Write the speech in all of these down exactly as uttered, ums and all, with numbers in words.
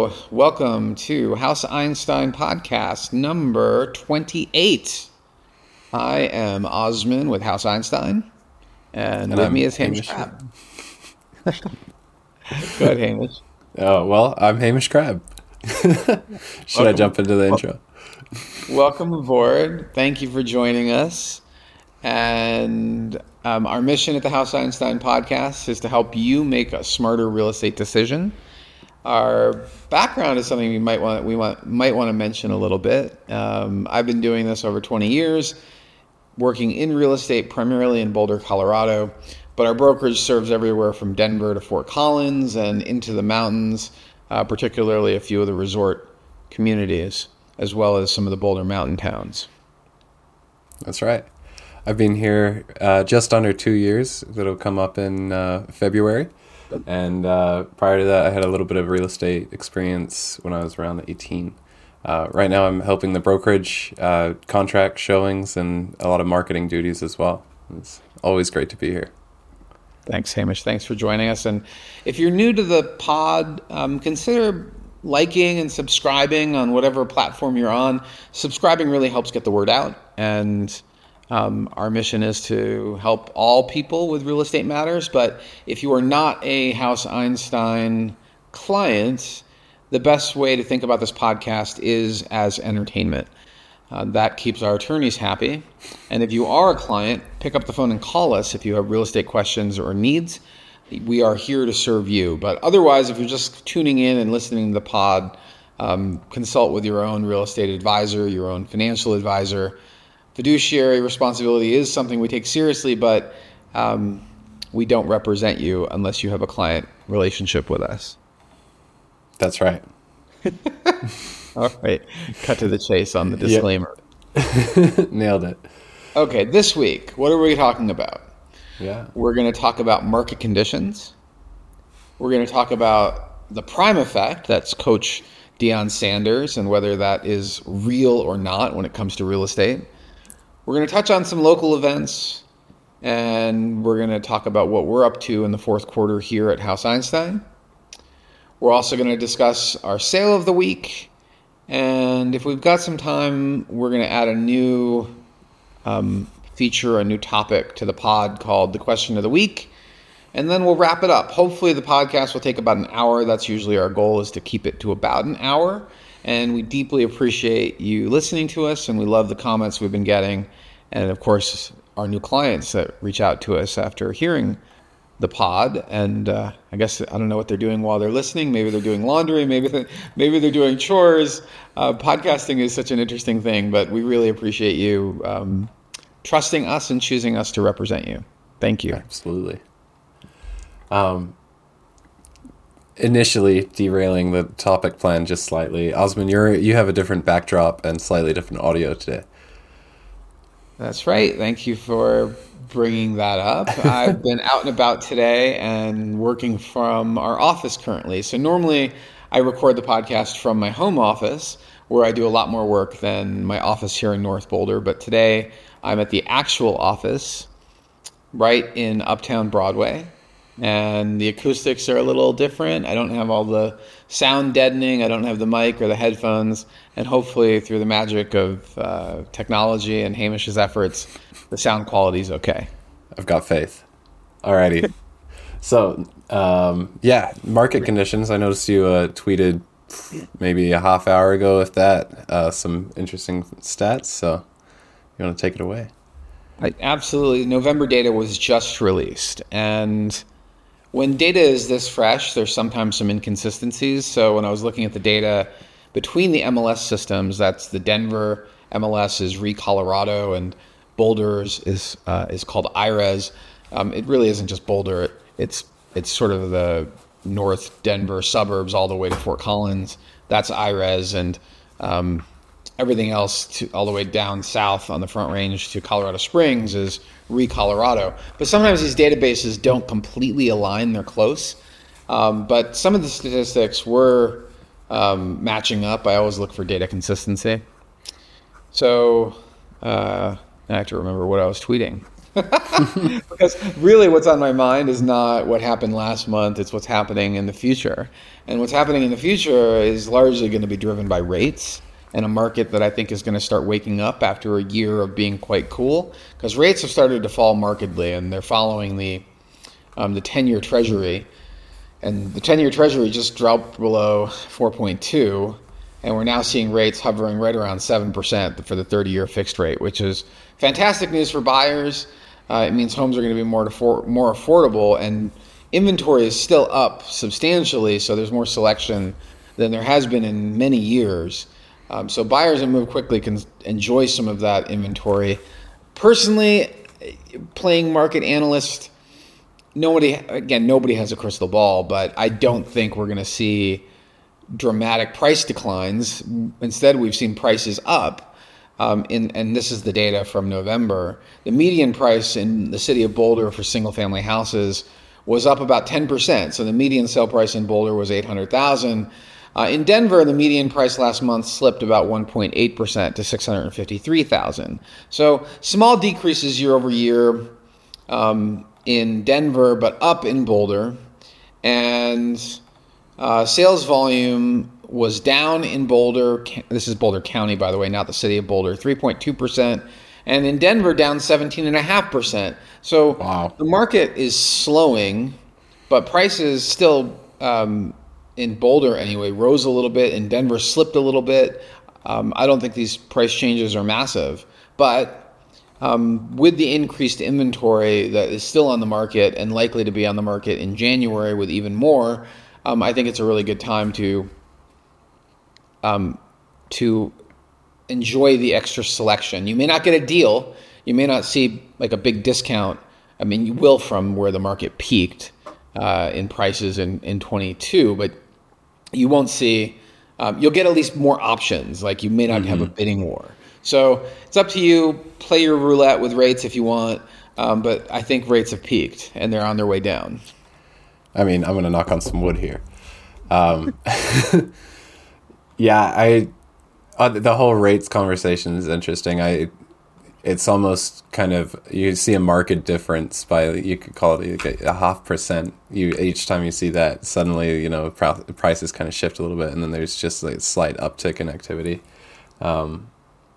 Hello, welcome to House Einstein podcast number twenty-eight. I am Osman with House Einstein, and, and with I'm me is Hamish, Hamish Crab. Go ahead, Hamish. Oh, well, I'm Hamish Crab. Should welcome, I jump into the well, intro? Welcome aboard. Thank you for joining us. And um, our mission at the House Einstein podcast is to help you make a smarter real estate decision. Our background is something we might want we want might want to mention a little bit. Um, I've been doing this over twenty years, working in real estate primarily in Boulder, Colorado, but our brokerage serves everywhere from Denver to Fort Collins and into the mountains, uh, particularly a few of the resort communities, as well as some of the Boulder mountain towns. That's right. I've been here uh, just under two years. It'll come up in uh, February. And uh, prior to that, I had a little bit of real estate experience when I was around eighteen. Uh, right now, I'm helping the brokerage, uh, contract showings, and a lot of marketing duties as well. It's always great to be here. Thanks, Hamish. Thanks for joining us. And if you're new to the pod, um, consider liking and subscribing on whatever platform you're on. Subscribing really helps get the word out. And Um, our mission is to help all people with real estate matters, but if you are not a House Einstein client, the best way to think about this podcast is as entertainment. Uh, that keeps our attorneys happy. And if you are a client, pick up the phone and call us if you have real estate questions or needs. We are here to serve you. But otherwise, if you're just tuning in and listening to the pod, um, consult with your own real estate advisor, your own financial advisor. Fiduciary responsibility is something we take seriously, but um, we don't represent you unless you have a client relationship with us. That's right. All right. Cut to the chase on the disclaimer. Yep. Nailed it. Okay, this week, what are we talking about? Yeah. We're going to talk about market conditions. We're going to talk about the prime effect. That's Coach Deion Sanders and whether that is real or not when it comes to real estate. We're going to touch on some local events, and we're going to talk about what we're up to in the fourth quarter here at House Einstein. We're also going to discuss our sale of the week, and if we've got some time, we're going to add a new um, feature, a new topic to the pod called the question of the week, and then we'll wrap it up. Hopefully the podcast will take about an hour. That's usually our goal, is to keep it to about an hour. And we deeply appreciate you listening to us, and we love the comments we've been getting. And, of course, our new clients that reach out to us after hearing the pod. And uh, I guess I don't know what they're doing while they're listening. Maybe they're doing laundry. Maybe they're, maybe they're doing chores. Uh, podcasting is such an interesting thing, but we really appreciate you um, trusting us and choosing us to represent you. Thank you. Absolutely. Um. Initially derailing the topic plan just slightly. Osman, you're you have a different backdrop and slightly different audio today. That's right. Thank you for bringing that up. I've been out and about today and working from our office currently. So normally I record the podcast from my home office where I do a lot more work than my office here in North Boulder. But today I'm at the actual office right in Uptown Broadway. And the acoustics are a little different. I don't have all the sound deadening. I don't have the mic or the headphones. And hopefully through the magic of uh, technology and Hamish's efforts, the sound quality is okay. I've got faith. Alrighty. So, um, yeah, market conditions. I noticed you uh, tweeted maybe a half hour ago, if that, uh, some interesting stats. So you want to take it away? I, absolutely. November data was just released. And when data is this fresh, there's sometimes some inconsistencies. So when I was looking at the data between the M L S systems, that's the Denver M L S is R E Colorado, and Boulder's is uh, is called I R E S. Um, it really isn't just Boulder. It, it's it's sort of the North Denver suburbs all the way to Fort Collins. That's I R E S, and um, everything else to, all the way down south on the Front Range to Colorado Springs is R E Colorado. But sometimes these databases don't completely align. They're close. Um, but some of the statistics were um, matching up. I always look for data consistency. So uh, I have to remember what I was tweeting. Because really what's on my mind is not what happened last month, it's what's happening in the future. And what's happening in the future is largely going to be driven by rates and a market that I think is going to start waking up after a year of being quite cool, because rates have started to fall markedly, and they're following the um, the ten-year Treasury. And the ten-year Treasury just dropped below four point two, and we're now seeing rates hovering right around seven percent for the thirty-year fixed rate, which is fantastic news for buyers. Uh, it means homes are going to be more affor- more affordable, and inventory is still up substantially, so there's more selection than there has been in many years. Um, so buyers that move quickly can enjoy some of that inventory. Personally, playing market analyst, nobody again nobody has a crystal ball, but I don't think we're going to see dramatic price declines. Instead, we've seen prices up. Um, in, and this is the data from November. The median price in the city of Boulder for single-family houses was up about ten percent. So the median sale price in Boulder was eight hundred thousand dollars. Uh, in Denver, the median price last month slipped about one point eight percent to six hundred fifty-three thousand dollars. So small decreases year over year um, in Denver, but up in Boulder. And uh, sales volume was down in Boulder. This is Boulder County, by the way, not the city of Boulder, three point two percent. And in Denver, down seventeen point five percent. So wow. The market is slowing, but prices still, um, in Boulder anyway, rose a little bit. In Denver, slipped a little bit. Um, I don't think these price changes are massive. But um, with the increased inventory that is still on the market and likely to be on the market in January with even more, um, I think it's a really good time to um, to enjoy the extra selection. You may not get a deal. You may not see like a big discount. I mean, you will from where the market peaked uh, in prices in, in twenty-two, but you won't see, um, you'll get at least more options. Like you may not mm-hmm. have a bidding war. So it's up to you. Play your roulette with rates if you want. Um, but I think rates have peaked and they're on their way down. I mean, I'm going to knock on some wood here. Um, yeah, I, uh, the whole rates conversation is interesting. I, it's almost kind of, you see a market difference by, you could call it like a, a half percent. You each time you see that, suddenly, you know, prices kind of shift a little bit, and then there's just like a slight uptick in activity. Um,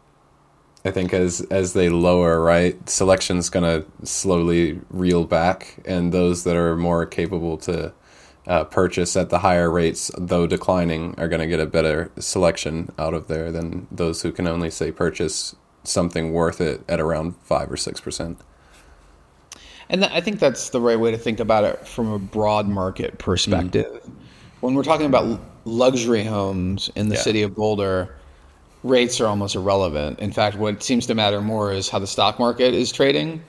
I think as as they lower, right, selection's going to slowly reel back, and those that are more capable to uh, purchase at the higher rates, though declining, are going to get a better selection out of there than those who can only, say, purchase something worth it at around five or six percent. And th- I think that's the right way to think about it from a broad market perspective. Mm-hmm. When we're talking about l- luxury homes in the yeah. city of Boulder, rates are almost irrelevant. In fact, what seems to matter more is how the stock market is trading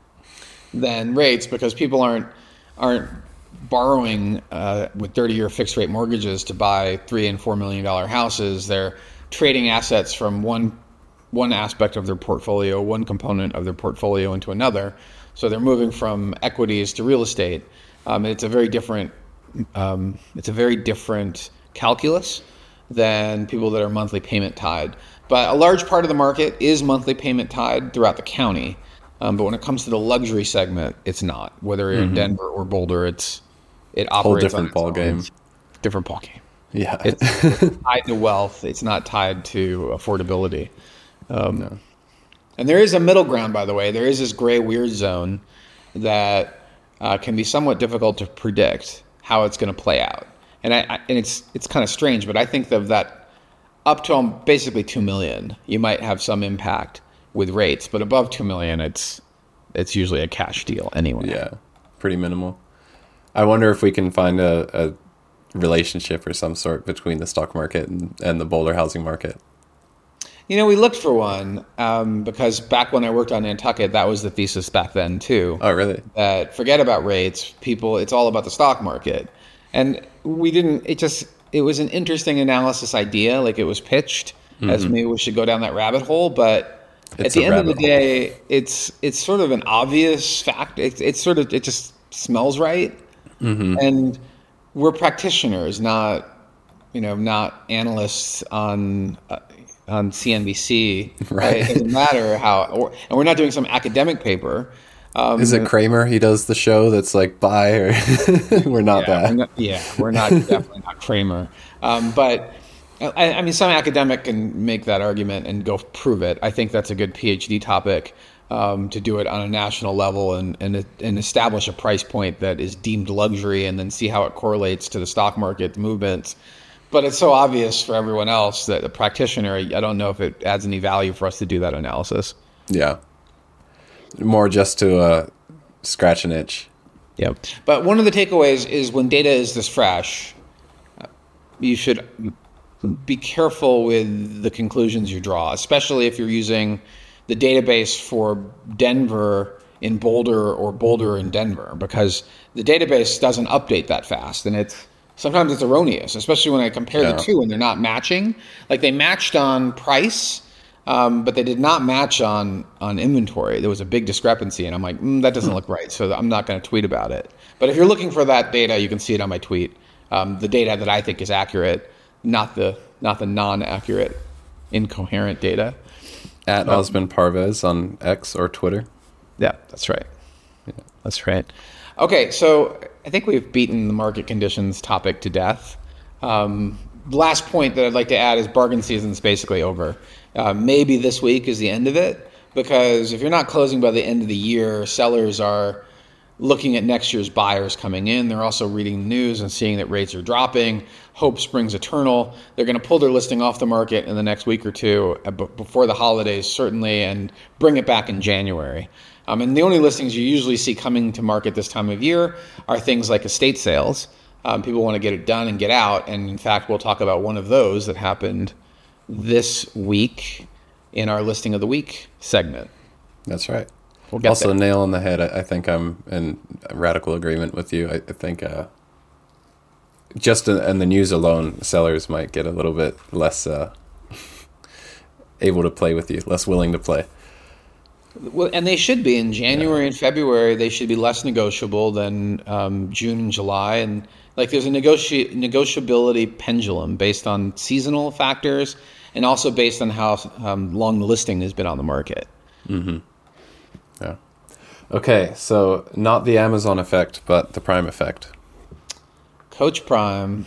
than rates, because people aren't aren't borrowing uh, with thirty-year fixed-rate mortgages to buy three and four million dollar houses. They're trading assets from one one aspect of their portfolio, one component of their portfolio into another. So they're moving from equities to real estate. Um, it's a very different, um, it's a very different calculus than people that are monthly payment tied. But a large part of the market is monthly payment tied throughout the county. Um, but when it comes to the luxury segment, it's not. Whether you're mm-hmm. in Denver or Boulder, it's it operates whole different on ball game. Different ball game. Yeah, it's, it's tied to wealth. It's not tied to affordability. Um, no. And there is a middle ground, by the way. There is this gray weird zone that uh, can be somewhat difficult to predict how it's going to play out. And I, I and it's it's kind of strange, but I think of that up to um, basically two million, you might have some impact with rates, but above two million, it's it's usually a cash deal anyway. Yeah, pretty minimal. I wonder if we can find a, a relationship or some sort between the stock market and, and the Boulder housing market. You know, we looked for one um, because back when I worked on Nantucket, that was the thesis back then too. Oh, really? That forget about rates, people. It's all about the stock market, and we didn't. It just it was an interesting analysis idea, like it was pitched mm-hmm. as maybe we should go down that rabbit hole. But it's at the end of the day, hole. it's it's sort of an obvious fact. It's it's sort of it just smells right, mm-hmm. and we're practitioners, not you know, not analysts on. Uh, on C N B C, right? It doesn't matter how, or, and we're not doing some academic paper. Um, Is it Kramer? He does the show that's like buy or we're not yeah, that. We're not, yeah, we're not definitely not Kramer. Um, but I, I mean, some academic can make that argument and go prove it. I think that's a good PhD topic um, to do it on a national level and, and and establish a price point that is deemed luxury, and then see how it correlates to the stock market movements. But it's so obvious for everyone else that a practitioner, I don't know if it adds any value for us to do that analysis. Yeah. More just to uh, scratch an itch. Yep. But one of the takeaways is when data is this fresh, you should be careful with the conclusions you draw, especially if you're using the database for Denver in Boulder or Boulder in Denver, because the database doesn't update that fast, and it's sometimes it's erroneous, especially when I compare yeah. the two and they're not matching. Like they matched on price, um, but they did not match on on inventory. There was a big discrepancy, and I'm like, mm, that doesn't look right, so I'm not going to tweet about it. But if you're looking for that data, you can see it on my tweet. Um, the data that I think is accurate, not the not the non-accurate, incoherent data. At um, Osman Parvez on X or Twitter. Yeah, that's right. Yeah, that's right. Okay, so I think we've beaten the market conditions topic to death. Um, the last point that I'd like to add is bargain season's basically over. Uh, maybe this week is the end of it, because if you're not closing by the end of the year, sellers are looking at next year's buyers coming in. They're also reading the news and seeing that rates are dropping. Hope springs eternal. They're going to pull their listing off the market in the next week or two, before the holidays certainly, and bring it back in January. Um, and the only listings you usually see coming to market this time of year are things like estate sales. Um, people want to get it done and get out. And in fact, we'll talk about one of those that happened this week in our listing of the week segment. That's right. We'll get also, there. Nail on the head. I, I think I'm in radical agreement with you. I, I think uh, just in, in the news alone, sellers might get a little bit less uh, able to play with you, less willing to play. Well, and they should be in January yeah. and February. They should be less negotiable than um, June and July. And like, there's a negoti- negotiability pendulum based on seasonal factors, and also based on how um, long the listing has been on the market. Mm-hmm. Yeah. Okay, so not the Amazon effect, but the Prime effect. Coach Prime.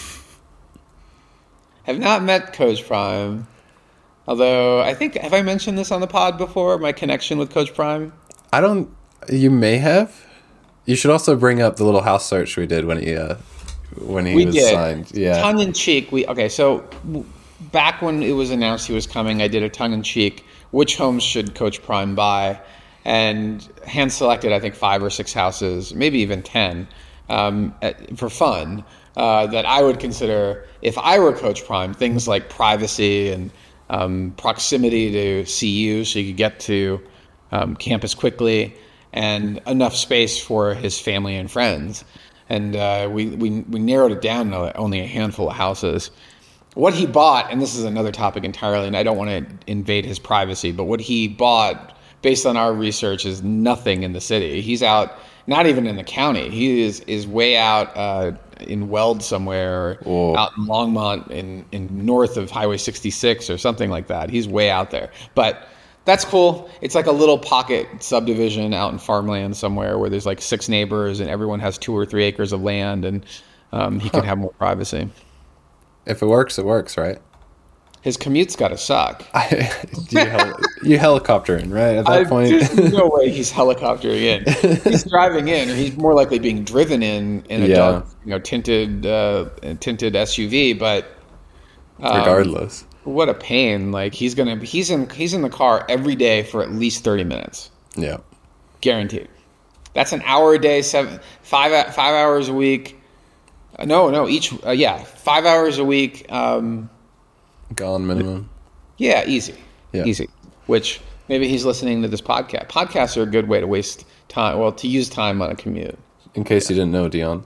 Have not met Coach Prime. Although, I think, have I mentioned this on the pod before, my connection with Coach Prime? I don't, you may have. You should also bring up the little house search we did when he uh, when he we was did. signed. Yeah. Tongue-in-cheek. We, okay, so back when it was announced he was coming, I did a tongue-in-cheek, which homes should Coach Prime buy? And hand-selected, I think, five or six houses, maybe even ten, um, at, for fun, uh, that I would consider, if I were Coach Prime, things like privacy and um, proximity to C U, so you could get to um, campus quickly, and enough space for his family and friends. And uh, we, we, we narrowed it down to only a handful of houses. What he bought, and this is another topic entirely, and I don't want to invade his privacy, but what he bought, based on our research, is nothing in the city. He's out, not even in the county. He is is way out uh, in Weld somewhere, or out in Longmont, in, in north of Highway sixty-six or something like that. He's way out there. But that's cool. It's like a little pocket subdivision out in farmland somewhere where there's like six neighbors and everyone has two or three acres of land, and um, he can have more privacy. If it works, it works, right? His commute's got to suck. I, you, hel- you helicoptering, right? At that I, point, there's no way he's helicoptering in. He's driving in, or he's more likely being driven in in a yeah. dark, you know, tinted uh, tinted S U V. But um, regardless, what a pain! Like he's gonna he's in he's in the car every day for at least thirty minutes. Yeah, guaranteed. That's an hour a day, seven five five hours a week. Uh, no, no, each uh, yeah, five hours a week. Um, Gone minimum. Yeah, easy. Yeah. Easy. Which maybe he's listening to this podcast. Podcasts are a good way to waste time. Well, to use time on a commute. In case yeah. you didn't know, Dion.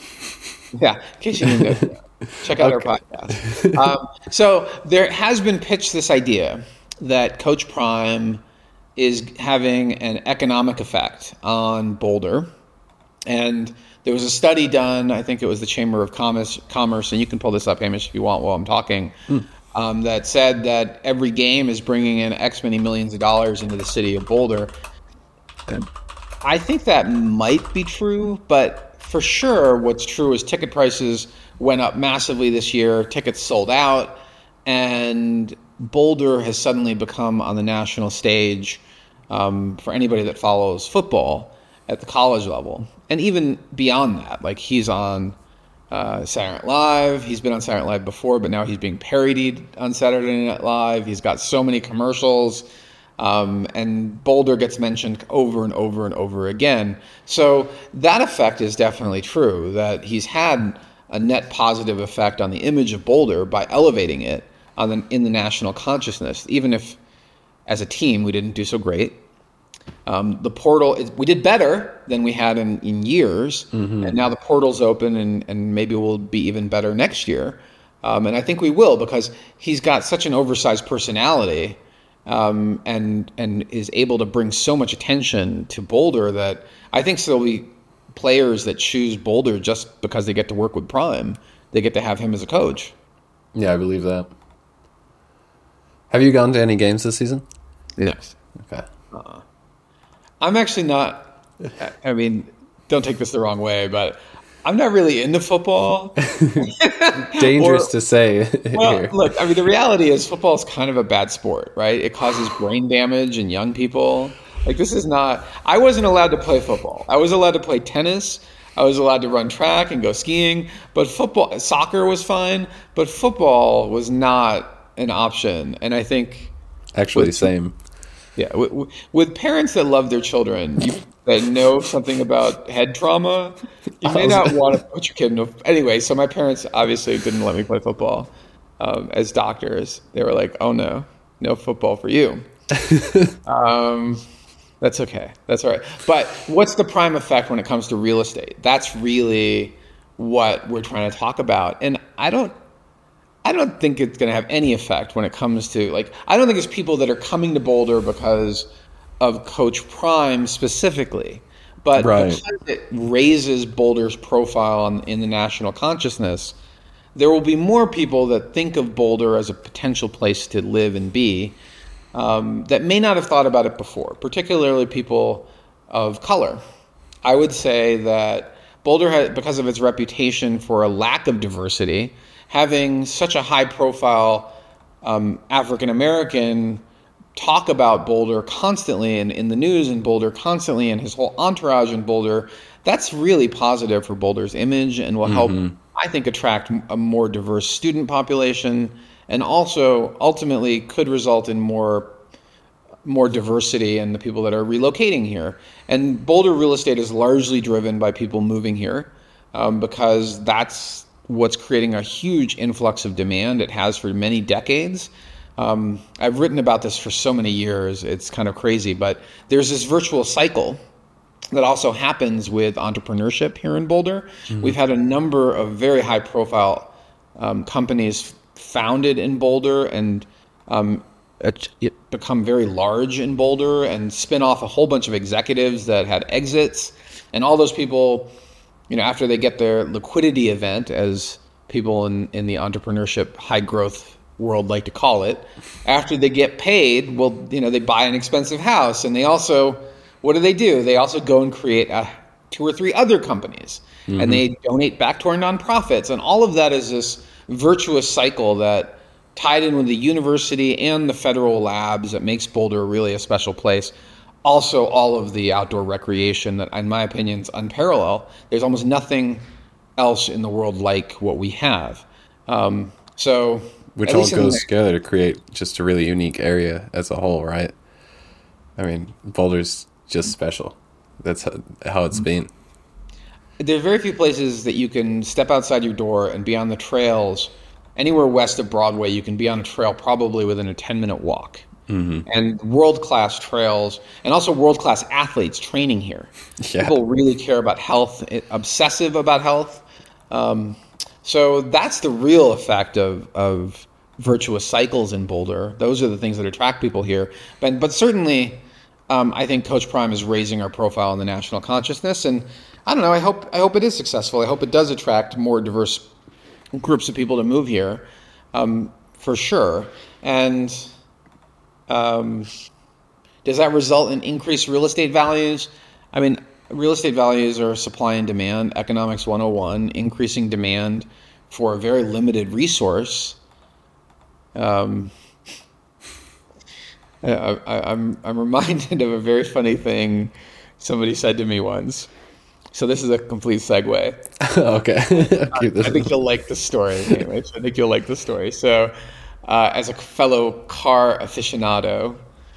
Yeah, in case you didn't know. Check out okay. our podcast. Um, so there has been pitched this idea that Coach Prime is having an economic effect on Boulder. And there was a study done, I think it was the Chamber of Commerce, Commerce, and you can pull this up, Hamish, if you want while I'm talking, hmm. um, that said that every game is bringing in X many millions of dollars into the city of Boulder. I think that might be true, but for sure, what's true is ticket prices went up massively this year. Tickets sold out, and Boulder has suddenly become on the national stage um, for anybody that follows football at the college level, and even beyond that. Like he's on uh, Saturday Night Live. He's been on Saturday Night Live before, but now he's being parodied on Saturday Night Live. He's got so many commercials. Um, and Boulder gets mentioned over and over and over again. So that effect is definitely true, that he's had a net positive effect on the image of Boulder by elevating it on the, in the national consciousness, even if as a team we didn't do so great. Um, the portal, is, we did better than we had in, in years, mm-hmm. and now the portal's open, and, and maybe we'll be even better next year. Um, and I think we will, because he's got such an oversized personality. Um, and and is able to bring so much attention to Boulder that I think there'll be players that choose Boulder just because they get to work with Prime. They get to have him as a coach. Yeah, I believe that. Have you gone to any games this season? Yes. Okay. Uh, I'm actually not. I mean, don't take this the wrong way, but I'm not really into football. Dangerous or, to say. Well, here. Look, I mean, the reality is football is kind of a bad sport, right? It causes brain damage in young people. Like, this is not... I wasn't allowed to play football. I was allowed to play tennis. I was allowed to run track and go skiing. But football... Soccer was fine, but football was not an option. And I think... Actually, with, same. Yeah. With, with parents that love their children... You, that know something about head trauma, you may not want to put your kid in a... Anyway, so my parents obviously didn't let me play football. Um, as doctors, they were like, oh no, no football for you. um, that's okay. That's all right. But what's the prime effect when it comes to real estate? That's really what we're trying to talk about. And I don't, I don't think it's going to have any effect when it comes to, like, I don't think it's people that are coming to Boulder because of Coach Prime specifically, but right. because it raises Boulder's profile on, in the national consciousness, there will be more people that think of Boulder as a potential place to live and be um, that may not have thought about it before, particularly people of color. I would say that Boulder, has, because of its reputation for a lack of diversity, having such a high profile um, African American talk about Boulder constantly and in the news and Boulder constantly and his whole entourage in Boulder, that's really positive for Boulder's image and will help, mm-hmm. I think, attract a more diverse student population, and also ultimately could result in more more diversity in the people that are relocating here. And Boulder real estate is largely driven by people moving here um, because that's what's creating a huge influx of demand. It has for many decades. Um, I've written about this for so many years, it's kind of crazy, but there's this virtual cycle that also happens with entrepreneurship here in Boulder. Mm-hmm. We've had a number of very high profile um, companies founded in Boulder and um, it, it become very large in Boulder and spin off a whole bunch of executives that had exits. And all those people, you know, after they get their liquidity event, as people in, in the entrepreneurship high growth world like to call it, after they get paid, well, you know, they buy an expensive house, and they also, what do they do? They also go and create a, two or three other companies, mm-hmm. and they donate back to our nonprofits, and all of that is this virtuous cycle that tied in with the university and the federal labs that makes Boulder really a special place. Also, all of the outdoor recreation that, in my opinion, is unparalleled. There's almost nothing else in the world like what we have. Um, so. Which all goes the, together to create just a really unique area as a whole, right? I mean, Boulder's just special. That's how, how it's been. There are very few places that you can step outside your door and be on the trails. Anywhere west of Broadway, you can be on a trail probably within a ten-minute walk. Mm-hmm. And world-class trails, and also world-class athletes training here. Yeah. People really care about health, obsessive about health. Um, so that's the real effect of, of virtuous cycles in Boulder. Those are the things that attract people here. But, but certainly, um, I think Coach Prime is raising our profile in the national consciousness. And I don't know, I hope I hope it is successful. I hope it does attract more diverse groups of people to move here, um, for sure. And um, does that result in increased real estate values? I mean, real estate values are supply and demand, economics one oh one, increasing demand for a very limited resource. Um, I, I, I'm I'm reminded of a very funny thing somebody said to me once. So this is a complete segue. Okay. Keep this I think you'll like the story. Anyway, I think you'll like the story. So, uh, as a fellow car aficionado,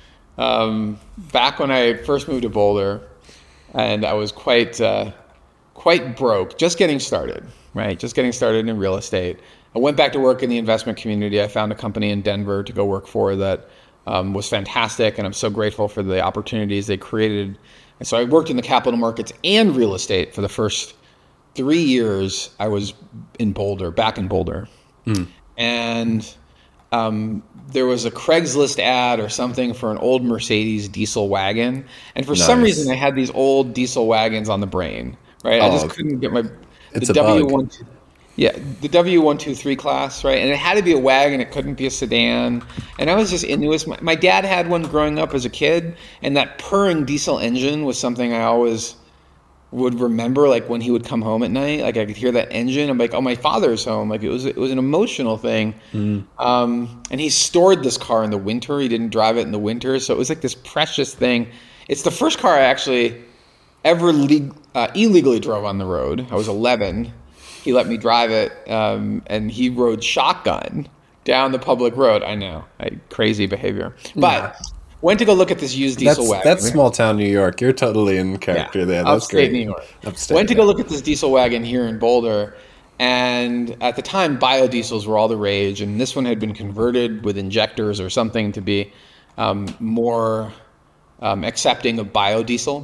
um, back when I first moved to Boulder, and I was quite uh, quite broke, just getting started, right? Just getting started in real estate. I went back to work in the investment community. I found a company in Denver to go work for that um, was fantastic, and I'm so grateful for the opportunities they created. And so I worked in the capital markets and real estate for the first three years. I was in Boulder, back in Boulder. Mm. And um, there was a Craigslist ad or something for an old Mercedes diesel wagon. And for nice. some reason, I had these old diesel wagons on the brain, right? Oh, I just couldn't get my... It's the a W bug. one, Yeah, the W one twenty-three class, right? And it had to be a wagon. It couldn't be a sedan. And I was just into it. My, my dad had one growing up as a kid, and that purring diesel engine was something I always would remember, like when he would come home at night. Like I could hear that engine. I'm like, oh, my father's home. Like it was it was an emotional thing. Mm. Um, and he stored this car in the winter. He didn't drive it in the winter. So it was like this precious thing. It's the first car I actually ever le- uh, illegally drove on the road. I was eleven. He let me drive it, um, and he rode shotgun down the public road. I know, I, crazy behavior. But yeah. Went to go look at this used diesel that's, wagon. That's small town New York. You're totally in character yeah. there. That's Upstate great. New York. Upstate, went to yeah. go look at this diesel wagon here in Boulder, and at the time, biodiesels were all the rage, and this one had been converted with injectors or something to be um, more um, accepting of biodiesel.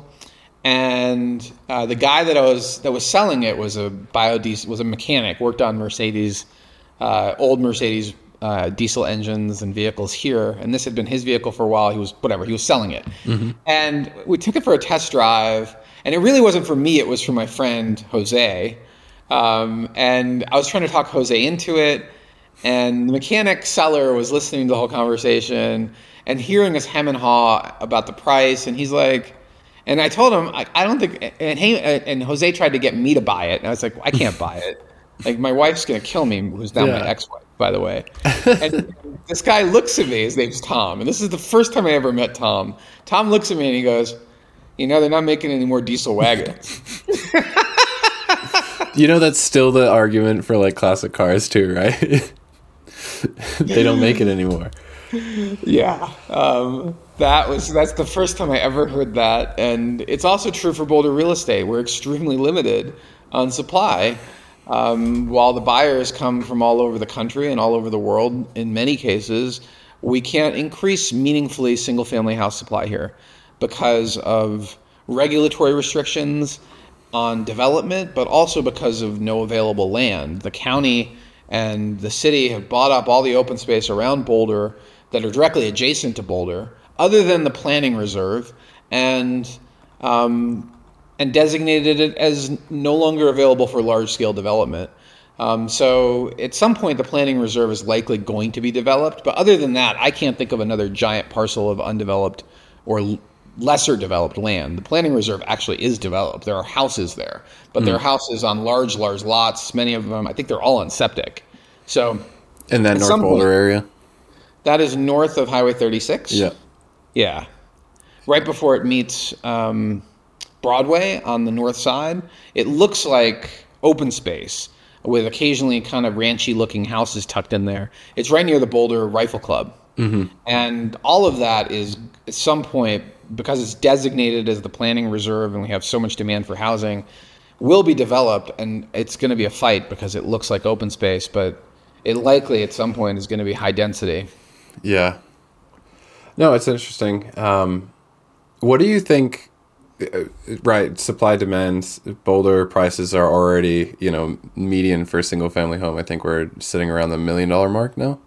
And uh, the guy that I was that was selling it was a biodiesel was a mechanic, worked on Mercedes, uh, old Mercedes uh, diesel engines and vehicles here. And this had been his vehicle for a while. He was whatever he was selling it, mm-hmm. and we took it for a test drive. And it really wasn't for me; it was for my friend Jose. Um, and I was trying to talk Jose into it, and the mechanic seller was listening to the whole conversation and hearing us hem and haw about the price. And he's like. And I told him, I, I don't think, and, he, and Jose tried to get me to buy it. And I was like, I can't buy it. Like, my wife's going to kill me, who's now yeah. my ex-wife, by the way. And this guy looks at me, his name's Tom. And this is the first time I ever met Tom. Tom looks at me and he goes, you know, they're not making any more diesel wagons. You know, that's still the argument for, like, classic cars, too, right? They don't make it anymore. Yeah. Um, that was that's the first time I ever heard that. And it's also true for Boulder real estate. We're extremely limited on supply. Um, while the buyers come from all over the country and all over the world, in many cases, we can't increase meaningfully single-family house supply here because of regulatory restrictions on development, but also because of no available land. The county and the city have bought up all the open space around Boulder that are directly adjacent to Boulder, other than the planning reserve, and um, and designated it as no longer available for large-scale development. Um, so at some point, the planning reserve is likely going to be developed. But other than that, I can't think of another giant parcel of undeveloped or l- lesser developed land. The planning reserve actually is developed. There are houses there, but mm. there are houses on large, large lots. Many of them, I think they're all on septic. So in that North Boulder point, area? That is north of Highway thirty-six. Yeah. Yeah. Right before it meets um, Broadway on the north side. It looks like open space with occasionally kind of ranchy looking houses tucked in there. It's right near the Boulder Rifle Club. Mm-hmm. And all of that is at some point, because it's designated as the planning reserve and we have so much demand for housing, will be developed, and it's going to be a fight because it looks like open space, but it likely at some point is going to be high density. Yeah. No, it's interesting. Um, what do you think, right, supply demand, Boulder prices are already, you know, median for a single family home. I think we're sitting around the million dollar mark now.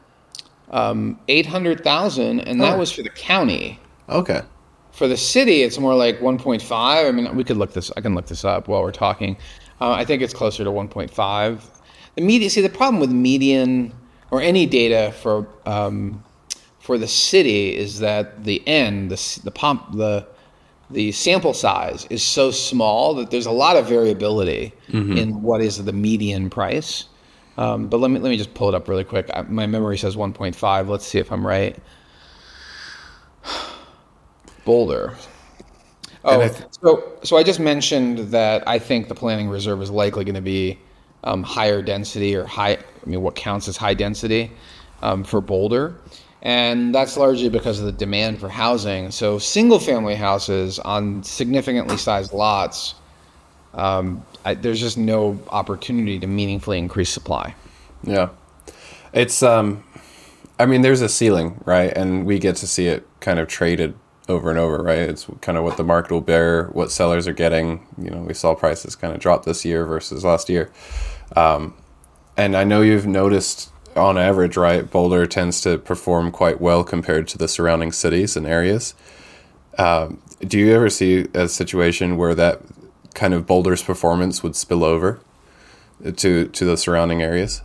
Um, eight hundred thousand, and that oh. was for the county. Okay. For the city, it's more like one point five. I mean, we could look this, I can look this up while we're talking. Uh, I think it's closer to one point five. The median, see, the problem with median or any data for um, for the city is that the N, the the pump, the the sample size is so small that there's a lot of variability mm-hmm. in what is the median price. Um, but let me let me just pull it up really quick. I, my memory says one point five. Let's see if I'm right. Boulder. Oh, th- so so I just mentioned that I think the planning reserve is likely going to be um, higher density or high. I mean, what counts as high density um, for Boulder, and that's largely because of the demand for housing. So single-family houses on significantly sized lots, um, I, there's just no opportunity to meaningfully increase supply. Yeah, it's. Um, I mean, there's a ceiling, right, and we get to see it kind of traded over and over, right? It's kind of what the market will bear, what sellers are getting. You know, we saw prices kind of drop this year versus last year. Um, and I know you've noticed on average, right, Boulder tends to perform quite well compared to the surrounding cities and areas. Um, do you ever see a situation where that kind of Boulder's performance would spill over to, to the surrounding areas?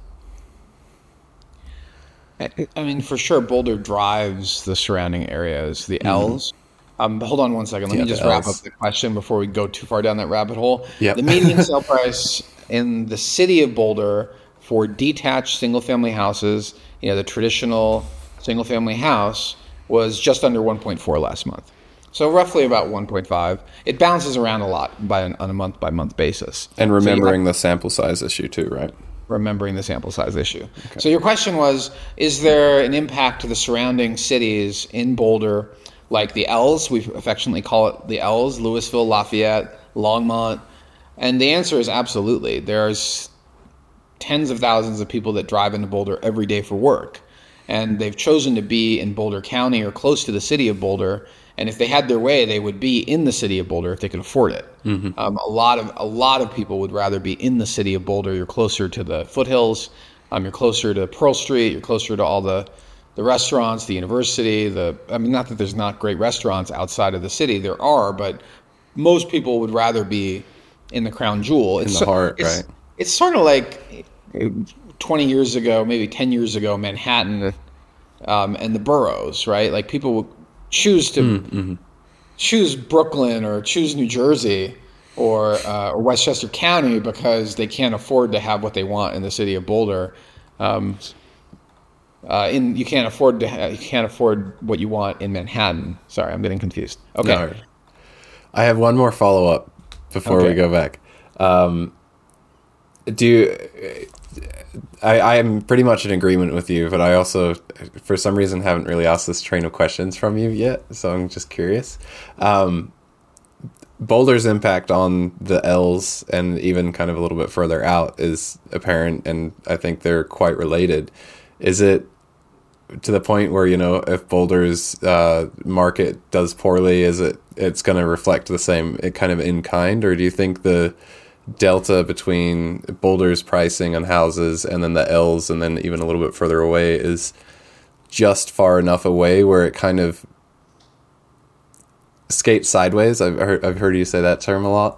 I mean, for sure, Boulder drives the surrounding areas, the mm-hmm. L's. Um, hold on one second. Let yeah, me just wrap L's. up the question before we go too far down that rabbit hole. Yep. The median sale price in the city of Boulder for detached single-family houses, you know, the traditional single-family house, was just under one point four last month. So roughly about one point five. It bounces around a lot by an, on a month-by-month basis. And remembering so have, the sample size issue too, right? Remembering the sample size issue. Okay. So your question was, is there an impact to the surrounding cities in Boulder, like the L's? We affectionately call it the L's, Louisville, Lafayette, Longmont. And the answer is absolutely. There's tens of thousands of people that drive into Boulder every day for work. And they've chosen to be in Boulder County or close to the city of Boulder. And if they had their way, they would be in the city of Boulder if they could afford it. Mm-hmm. Um, a lot of a lot of people would rather be in the city of Boulder. You're closer to the foothills. Um, you're closer to Pearl Street. You're closer to all the, the restaurants, the university. The I mean, not that there's not great restaurants outside of the city. There are, but most people would rather be in the crown jewel. It's in the heart, it's, right? It's sort of like twenty years ago, maybe ten years ago, Manhattan um, and the boroughs, right? Like people would choose to mm-hmm. choose Brooklyn or choose New Jersey or uh, or Westchester County because they can't afford to have what they want in the city of Boulder. Um, uh, in you can't afford to ha- you can't afford what you want in Manhattan. Sorry, I'm getting confused. Okay, no, I have one more follow up before okay. we go back. Um, do you, I, I am pretty much in agreement with you, but I also, for some reason, haven't really asked this train of questions from you yet, so I'm just curious. Um, Boulder's impact on the L's and even kind of a little bit further out is apparent, and I think they're quite related. Is it to the point where, you know, if Boulder's uh, market does poorly, is it it's going to reflect the same kind of in kind, or do you think the delta between Boulder's pricing on houses and then the L's and then even a little bit further away is just far enough away where it kind of skates sideways? I've heard, I've heard you say that term a lot.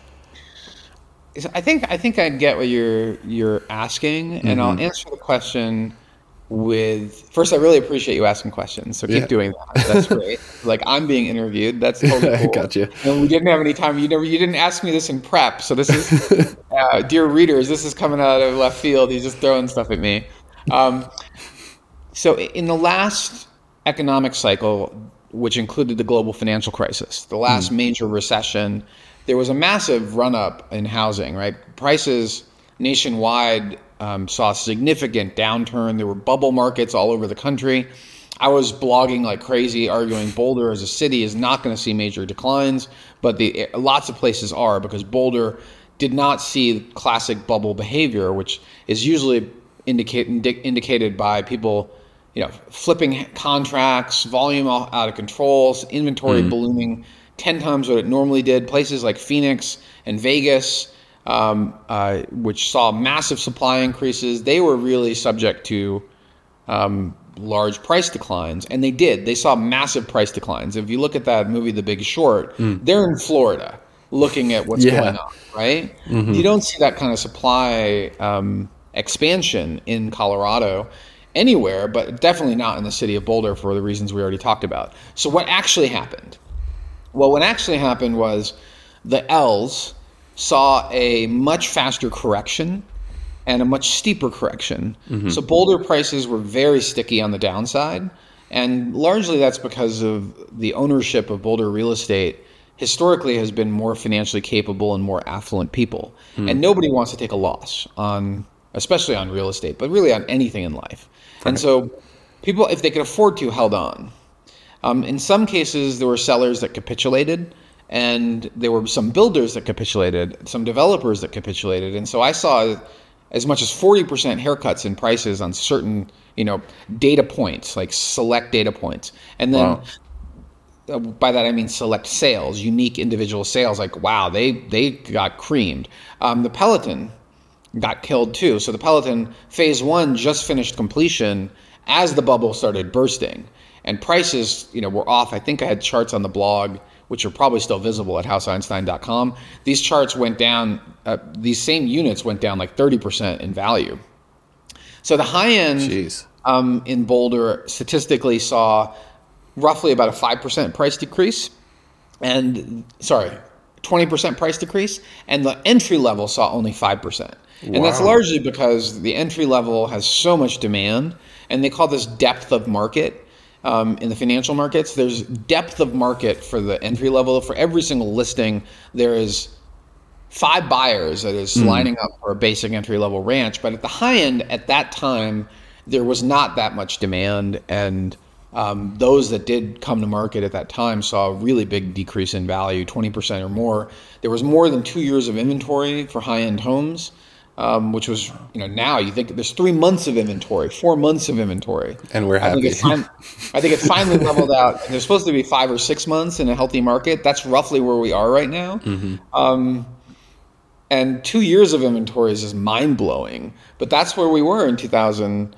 I think I think I get what you're you're asking, and mm-hmm. I'll answer the question with first. I really appreciate you asking questions, so keep yeah. doing that. That's great. Like I'm being interviewed. That's totally cool. I got you. And we didn't have any time. You never. You didn't ask me this in prep, so this is, uh, dear readers, this is coming out of left field. He's just throwing stuff at me. Um, so in the last economic cycle, which included the global financial crisis, the last mm. major recession, there was a massive run-up in housing, right? Prices nationwide um, saw a significant downturn. There were bubble markets all over the country. I was blogging like crazy, arguing Boulder as a city is not going to see major declines, but the lots of places are, because Boulder did not see classic bubble behavior, which is usually indicate, indi- indicated by people, you know, flipping contracts, volume out of control, inventory mm. ballooning ten times what it normally did. Places like Phoenix and Vegas, um, uh, which saw massive supply increases, they were really subject to um, large price declines. And they did. They saw massive price declines. If you look at that movie, The Big Short, mm. they're in Florida looking at what's yeah. going on, right? Mm-hmm. You don't see that kind of supply um, expansion in Colorado anywhere, but definitely not in the city of Boulder for the reasons we already talked about. So what actually happened Well, what actually happened was the L's saw a much faster correction and a much steeper correction. Mm-hmm. So Boulder prices were very sticky on the downside. And largely that's because of the ownership of Boulder real estate historically has been more financially capable and more affluent people. Mm. And nobody wants to take a loss on, especially on real estate, but really on anything in life. Right. And so people, if they could afford to, held on. Um, in some cases, there were sellers that capitulated, and there were some builders that capitulated, some developers that capitulated. And so I saw as much as forty percent haircuts in prices on certain, you know, data points, like select data points. And then wow. uh, by that I mean select sales, unique individual sales. Like, wow, they, they got creamed. Um, the Peloton got killed too. So the Peloton phase one just finished completion as the bubble started bursting. And prices, you know, were off. I think I had charts on the blog, which are probably still visible at house einstein dot com. These charts went down, uh, these same units went down like thirty percent in value. So the high end um, in Boulder statistically saw roughly about a five percent price decrease. And, sorry, twenty percent price decrease. And the entry level saw only five percent. Wow. And that's largely because the entry level has so much demand. And they call this depth of market. Um, in the financial markets, there's depth of market for the entry level. For every single listing, there is five buyers that is mm. lining up for a basic entry level ranch. But at the high end, at that time, there was not that much demand. And um, those that did come to market at that time saw a really big decrease in value, twenty percent or more. There was more than two years of inventory for high end homes. Um, which was, you know, now you think there's three months of inventory, four months of inventory. And we're happy. I think, fin- I think it finally leveled out. There's supposed to be five or six months in a healthy market. That's roughly where we are right now. Mm-hmm. Um, and two years of inventory is just mind-blowing. But that's where we were in two thousand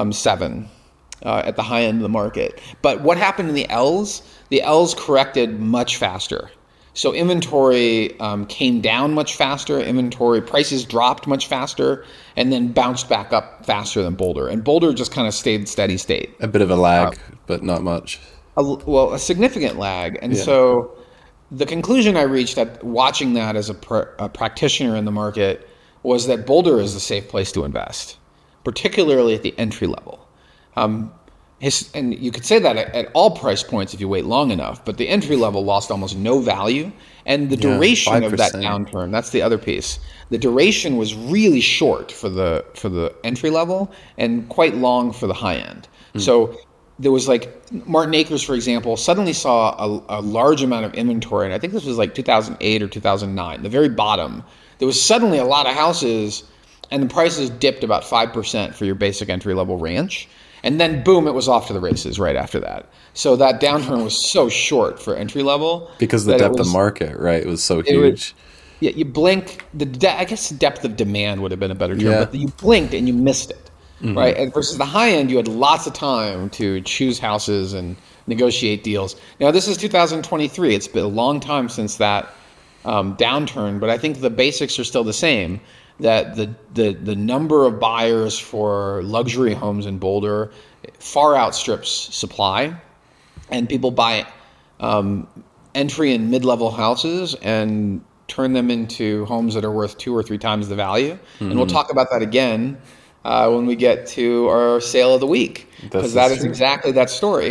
seven uh, at the high end of the market. But what happened in the L's? The L's corrected much faster. So inventory um, came down much faster, inventory prices dropped much faster, and then bounced back up faster than Boulder. And Boulder just kind of stayed steady state. A bit of a lag, uh, but not much. A, well, a significant lag. And yeah. so the conclusion I reached at watching that as a, pr- a practitioner in the market was that Boulder is a safe place to invest, particularly at the entry level. Um, His, and you could say that at, at all price points if you wait long enough, but the entry level lost almost no value. And the duration yeah, of that downturn, that's the other piece. The duration was really short for the for the entry level and quite long for the high end. Mm. So there was like Martin Acres, for example, suddenly saw a, a large amount of inventory. And I think this was like two thousand eight or two thousand nine, the very bottom. There was suddenly a lot of houses and the prices dipped about five percent for your basic entry level ranch. And then, boom, it was off to the races right after that. So that downturn was so short for entry level. Because the depth was, of market, right? It was so huge. Would, yeah, you blink. The de- I guess depth of demand would have been a better term. Yeah. But you blinked and you missed it, mm-hmm. right? And versus the high end, you had lots of time to choose houses and negotiate deals. Now, this is two thousand twenty-three. It's been a long time since that um, downturn. But I think the basics are still the same. That the, the the number of buyers for luxury homes in Boulder far outstrips supply, and people buy um, entry and mid-level houses and turn them into homes that are worth two or three times the value. Mm-hmm. And we'll talk about that again uh, when we get to our sale of the week, because that is true. Exactly that story.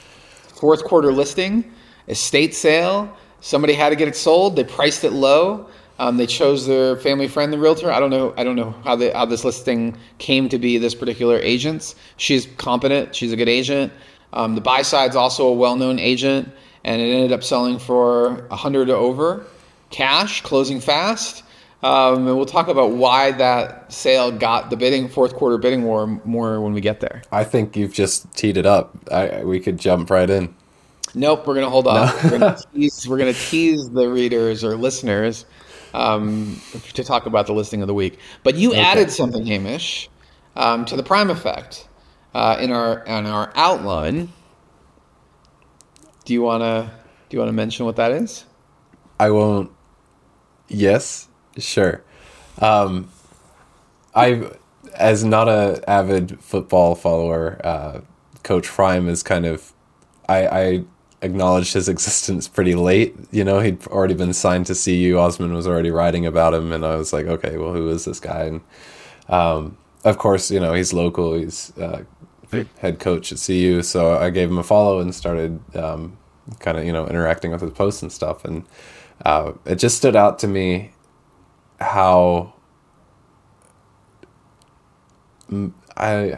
Fourth quarter listing, estate sale. Somebody had to get it sold. They priced it low. Um, they chose their family friend, the realtor. I don't know. I don't know how the how this listing came to be this particular agent's. She's competent. She's a good agent. Um, the buy side's also a well-known agent, and it ended up selling for a hundred or over, cash, closing fast. Um, and we'll talk about why that sale got the bidding fourth quarter bidding war more when we get there. I think you've just teed it up. I, we could jump right in. Nope, we're gonna hold off. No. We're gonna tease, we're gonna tease the readers or listeners. Um, to talk about the listing of the week. But you okay. added something, Hamish, um, to the prime effect uh, in our in our outline. Do you wanna do you wanna mention what that is? I won't. Yes, sure. Um, I, as not a avid football follower, uh, Coach Prime is kind of. I, I acknowledged his existence pretty late. You know, he'd already been signed to C U. Osman was already writing about him, and I was like, okay, well, who is this guy? And um, of course, you know, he's local. He's uh, head coach at C U, so I gave him a follow and started um, kind of, you know, interacting with his posts and stuff. And uh, it just stood out to me how I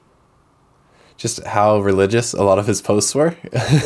just how religious a lot of his posts were.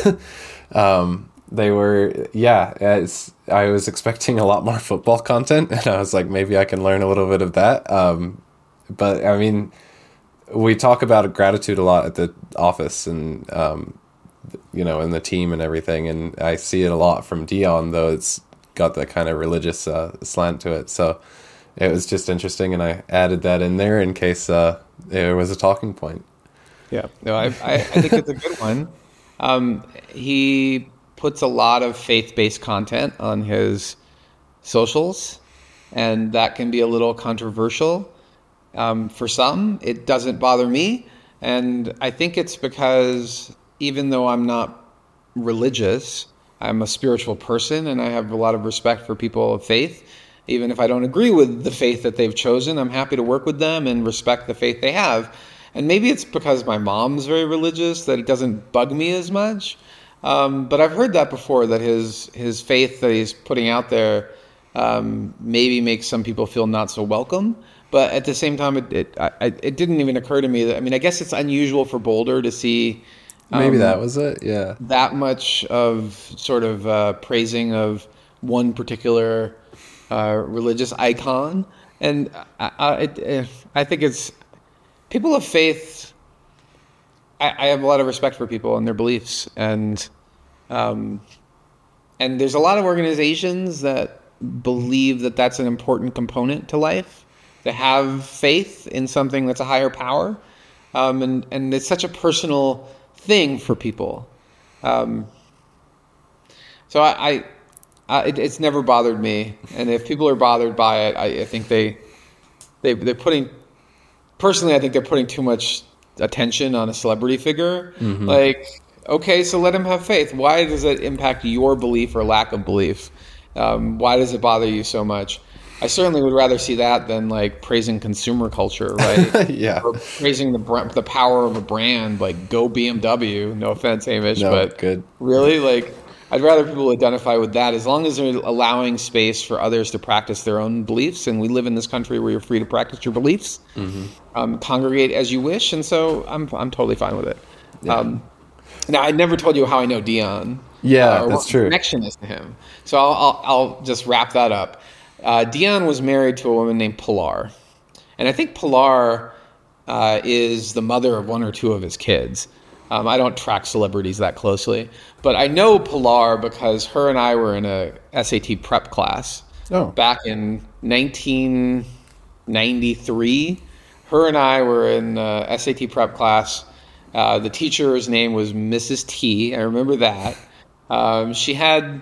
um, they were, yeah, it's, I was expecting a lot more football content, and I was like, maybe I can learn a little bit of that. Um, but I mean, we talk about gratitude a lot at the office, and, um, you know, in the team and everything. And I see it a lot from Dion, though it's got that kind of religious uh, slant to it. So it was just interesting, and I added that in there in case uh, there was a talking point. Yeah, no, I, I, I think it's a good one. Um, he puts a lot of faith-based content on his socials, and that can be a little controversial um, for some. It doesn't bother me, and I think it's because even though I'm not religious, I'm a spiritual person, and I have a lot of respect for people of faith. Even if I don't agree with the faith that they've chosen, I'm happy to work with them and respect the faith they have. And maybe it's because my mom's very religious that it doesn't bug me as much. Um, but I've heard that before, that his his faith that he's putting out there um, maybe makes some people feel not so welcome. But at the same time, it it, I, it didn't even occur to me that, I mean, I guess it's unusual for Boulder to see um, maybe that was it, yeah. that much of sort of uh, praising of one particular uh, religious icon. And I, I, it, I think it's, people of faith, I, I have a lot of respect for people and their beliefs. And um, and there's a lot of organizations that believe that that's an important component to life, to have faith in something that's a higher power. Um, and, and it's such a personal thing for people. Um, so I, I, I it, it's never bothered me. And if people are bothered by it, I, I think they, they, they're putting... Personally, I think they're putting too much attention on a celebrity figure. Mm-hmm. Like, okay, so let him have faith. Why does it impact your belief or lack of belief? Um, why does it bother you so much? I certainly would rather see that than like praising consumer culture, right? Yeah. Or praising the br- the power of a brand, like go B M W. No offense, Hamish, no, but good. Really, like, I'd rather people identify with that, as long as they're allowing space for others to practice their own beliefs. And we live in this country where you're free to practice your beliefs, mm-hmm. um, congregate as you wish. And so I'm I'm totally fine with it. Yeah. Um, now, I never told you how I know Dion. Yeah, uh, or that's what true. Connection is to him. So I'll, I'll, I'll just wrap that up. Uh, Dion was married to a woman named Pilar. And I think Pilar uh, is the mother of one or two of his kids. Um, I don't track celebrities that closely, but I know Pilar because her and I were in a S A T prep class oh. back in nineteen ninety-three. Her and I were in uh, S A T prep class. Uh, the teacher's name was Missus T. I remember that. Um, she had,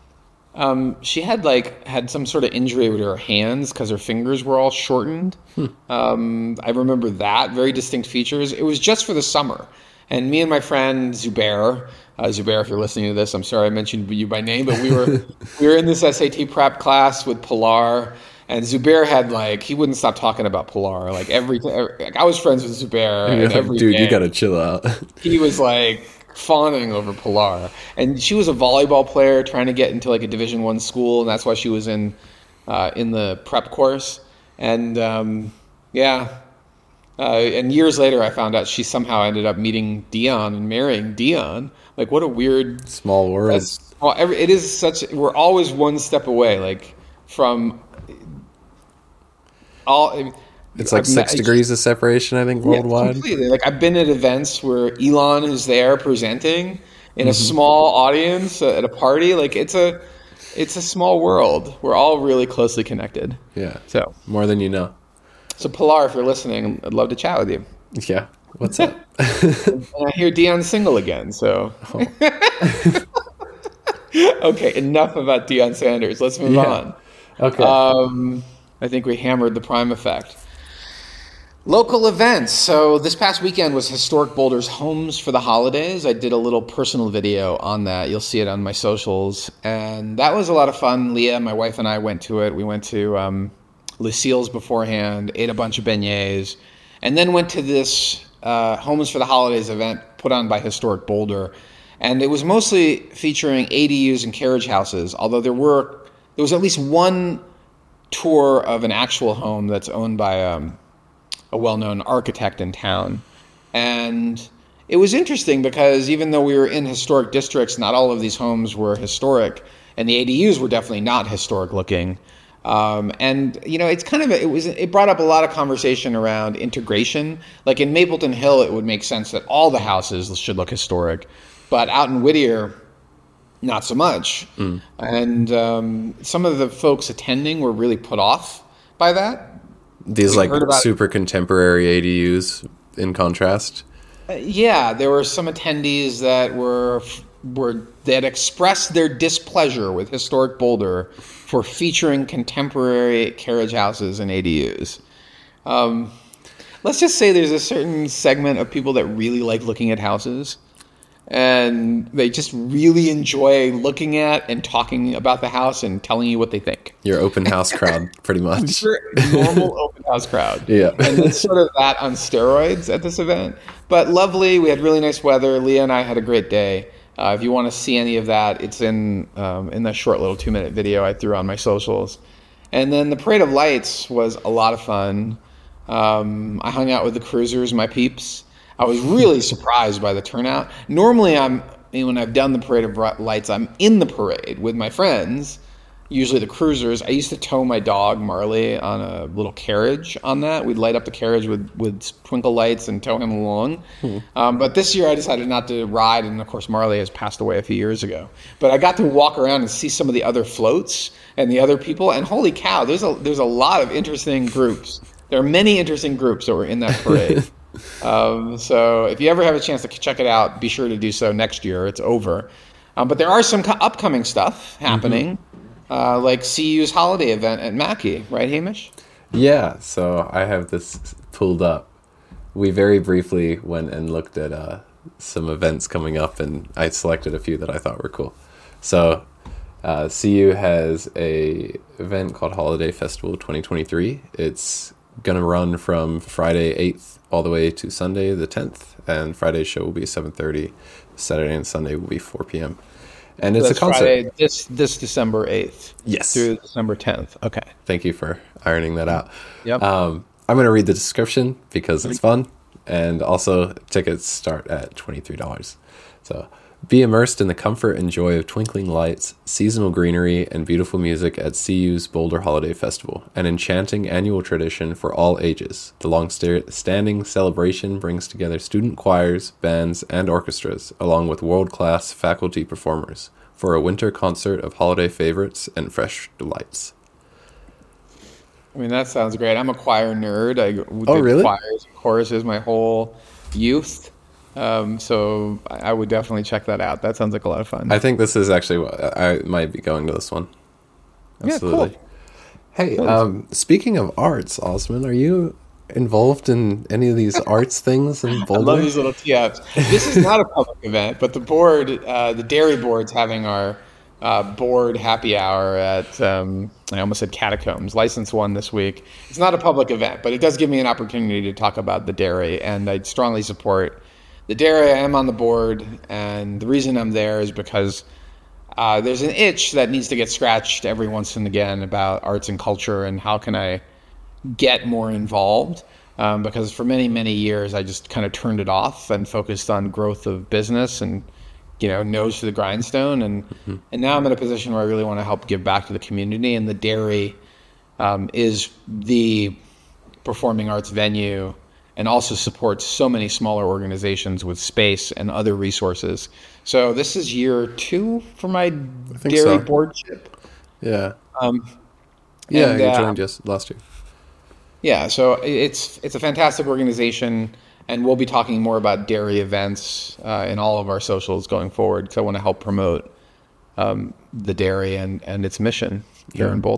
um, she had like had some sort of injury with her hands because her fingers were all shortened. Hmm. Um, I remember that, very distinct features. It was just for the summer. And me and my friend Zubair, uh, Zubair, if you're listening to this, I'm sorry I mentioned you by name, but we were we were in this S A T prep class with Pilar, and Zubair had like he wouldn't stop talking about Pilar. Like every, every like I was friends with Zubair, and every dude, day, you gotta chill out. He was like fawning over Pilar, and she was a volleyball player trying to get into like a Division One school, and that's why she was in uh, in the prep course, and um, yeah. Uh, and years later, I found out she somehow ended up meeting Dion and marrying Dion. Like, what a weird small world. Well, every, it is such. We're always one step away, like from all. It's like I've six met, degrees of separation, I think, worldwide. Yeah, completely. Like, I've been at events where Elon is there presenting in a mm-hmm. small audience at a party. Like, it's a, it's a small world. We're all really closely connected. Yeah. So more than you know. So, Pilar, if you're listening, I'd love to chat with you. Yeah. What's up? And I hear Dion's single again, so. Oh. Okay, enough about Deion Sanders. Let's move yeah. on. Okay. Um, I think we hammered the prime effect. Local events. So this past weekend was Historic Boulder's Homes for the Holidays. I did a little personal video on that. You'll see it on my socials. And that was a lot of fun. Leah, my wife, and I went to it. We went to um, Lucille's beforehand, ate a bunch of beignets, and then went to this uh, Homes for the Holidays event put on by Historic Boulder. And it was mostly featuring A D Us and carriage houses, although there were there was at least one tour of an actual home that's owned by um, a well-known architect in town. And it was interesting because even though we were in historic districts, not all of these homes were historic, and the A D Us were definitely not historic looking. Um, and, you know, it's kind of, a, it was, it brought up a lot of conversation around integration. Like in Mapleton Hill, it would make sense that all the houses should look historic, but out in Whittier, not so much. Mm. And um, some of the folks attending were really put off by that. These like super contemporary A D Us in contrast. Uh, yeah, there were some attendees that were were that expressed their displeasure with Historic Boulder for featuring contemporary carriage houses and A D Us. Um, let's just say there's a certain segment of people that really like looking at houses, and they just really enjoy looking at and talking about the house and telling you what they think. Your open house crowd, pretty much. Your normal open house crowd. Yeah. And it's sort of that on steroids at this event. But lovely. We had really nice weather. Leah and I had a great day. Uh, if you want to see any of that, it's in um, in that short little two-minute video I threw on my socials. And then the Parade of Lights was a lot of fun. Um, I hung out with the cruisers, my peeps. I was really surprised by the turnout. Normally, I'm when I've done the Parade of Lights, I'm in the parade with my friends, usually the cruisers. I used to tow my dog, Marley, on a little carriage on that. We'd light up the carriage with, with twinkle lights and tow him along. Hmm. Um, but this year, I decided not to ride, and of course, Marley has passed away a few years ago. But I got to walk around and see some of the other floats and the other people, and holy cow, there's a, there's a lot of interesting groups. There are many interesting groups that were in that parade. Um, so if you ever have a chance to check it out, be sure to do so next year. It's over. Um, but there are some co- upcoming stuff happening, mm-hmm. uh, like C U's holiday event at Mackey, right, Hamish? Yeah, so I have this pulled up. We very briefly went and looked at uh, some events coming up, and I selected a few that I thought were cool. So uh, C U has a event called Holiday Festival twenty twenty-three. It's going to run from Friday eighth all the way to Sunday the tenth, and Friday's show will be seven thirty. Saturday and Sunday will be four p.m. And it's That's a concert. Friday, this this December eighth. Yes. Through December tenth. Okay. Thank you for ironing that out. Yep. Um, I'm going to read the description because it's fun, and also tickets start at twenty-three dollars. So be immersed in the comfort and joy of twinkling lights, seasonal greenery, and beautiful music at C U's Boulder Holiday Festival, an enchanting annual tradition for all ages. The long-standing celebration brings together student choirs, bands, and orchestras, along with world-class faculty performers, for a winter concert of holiday favorites and fresh delights. I mean, that sounds great. I'm a choir nerd. I did oh, really? choirs and choruses my whole youth. Um, so I would definitely check that out. That sounds like a lot of fun. I think this is actually what I might be going to this one. Absolutely. Yeah, cool. Hey, um, speaking of arts, Osman, are you involved in any of these arts things in Boulder? I love these little tee-ups. This is not a public event, but the board, uh, the dairy board's having our uh, board happy hour at, um, I almost said Catacombs, license one this week. It's not a public event, but it does give me an opportunity to talk about the dairy, and I strongly support the dairy. I am on the board, and the reason I'm there is because uh, there's an itch that needs to get scratched every once and again about arts and culture and how can I get more involved. Um, because for many, many years, I just kind of turned it off and focused on growth of business and, you know, nose to the grindstone. And, mm-hmm. and now I'm in a position where I really want to help give back to the community. And the dairy um, is the performing arts venue and also supports so many smaller organizations with space and other resources. So this is year two for my dairy so. boardship. Yeah. Um, yeah, and, you uh, joined just last year. Yeah, so it's it's a fantastic organization, and we'll be talking more about dairy events uh, in all of our socials going forward, because I want to help promote um, the dairy and, and its mission here yeah. in Boulder.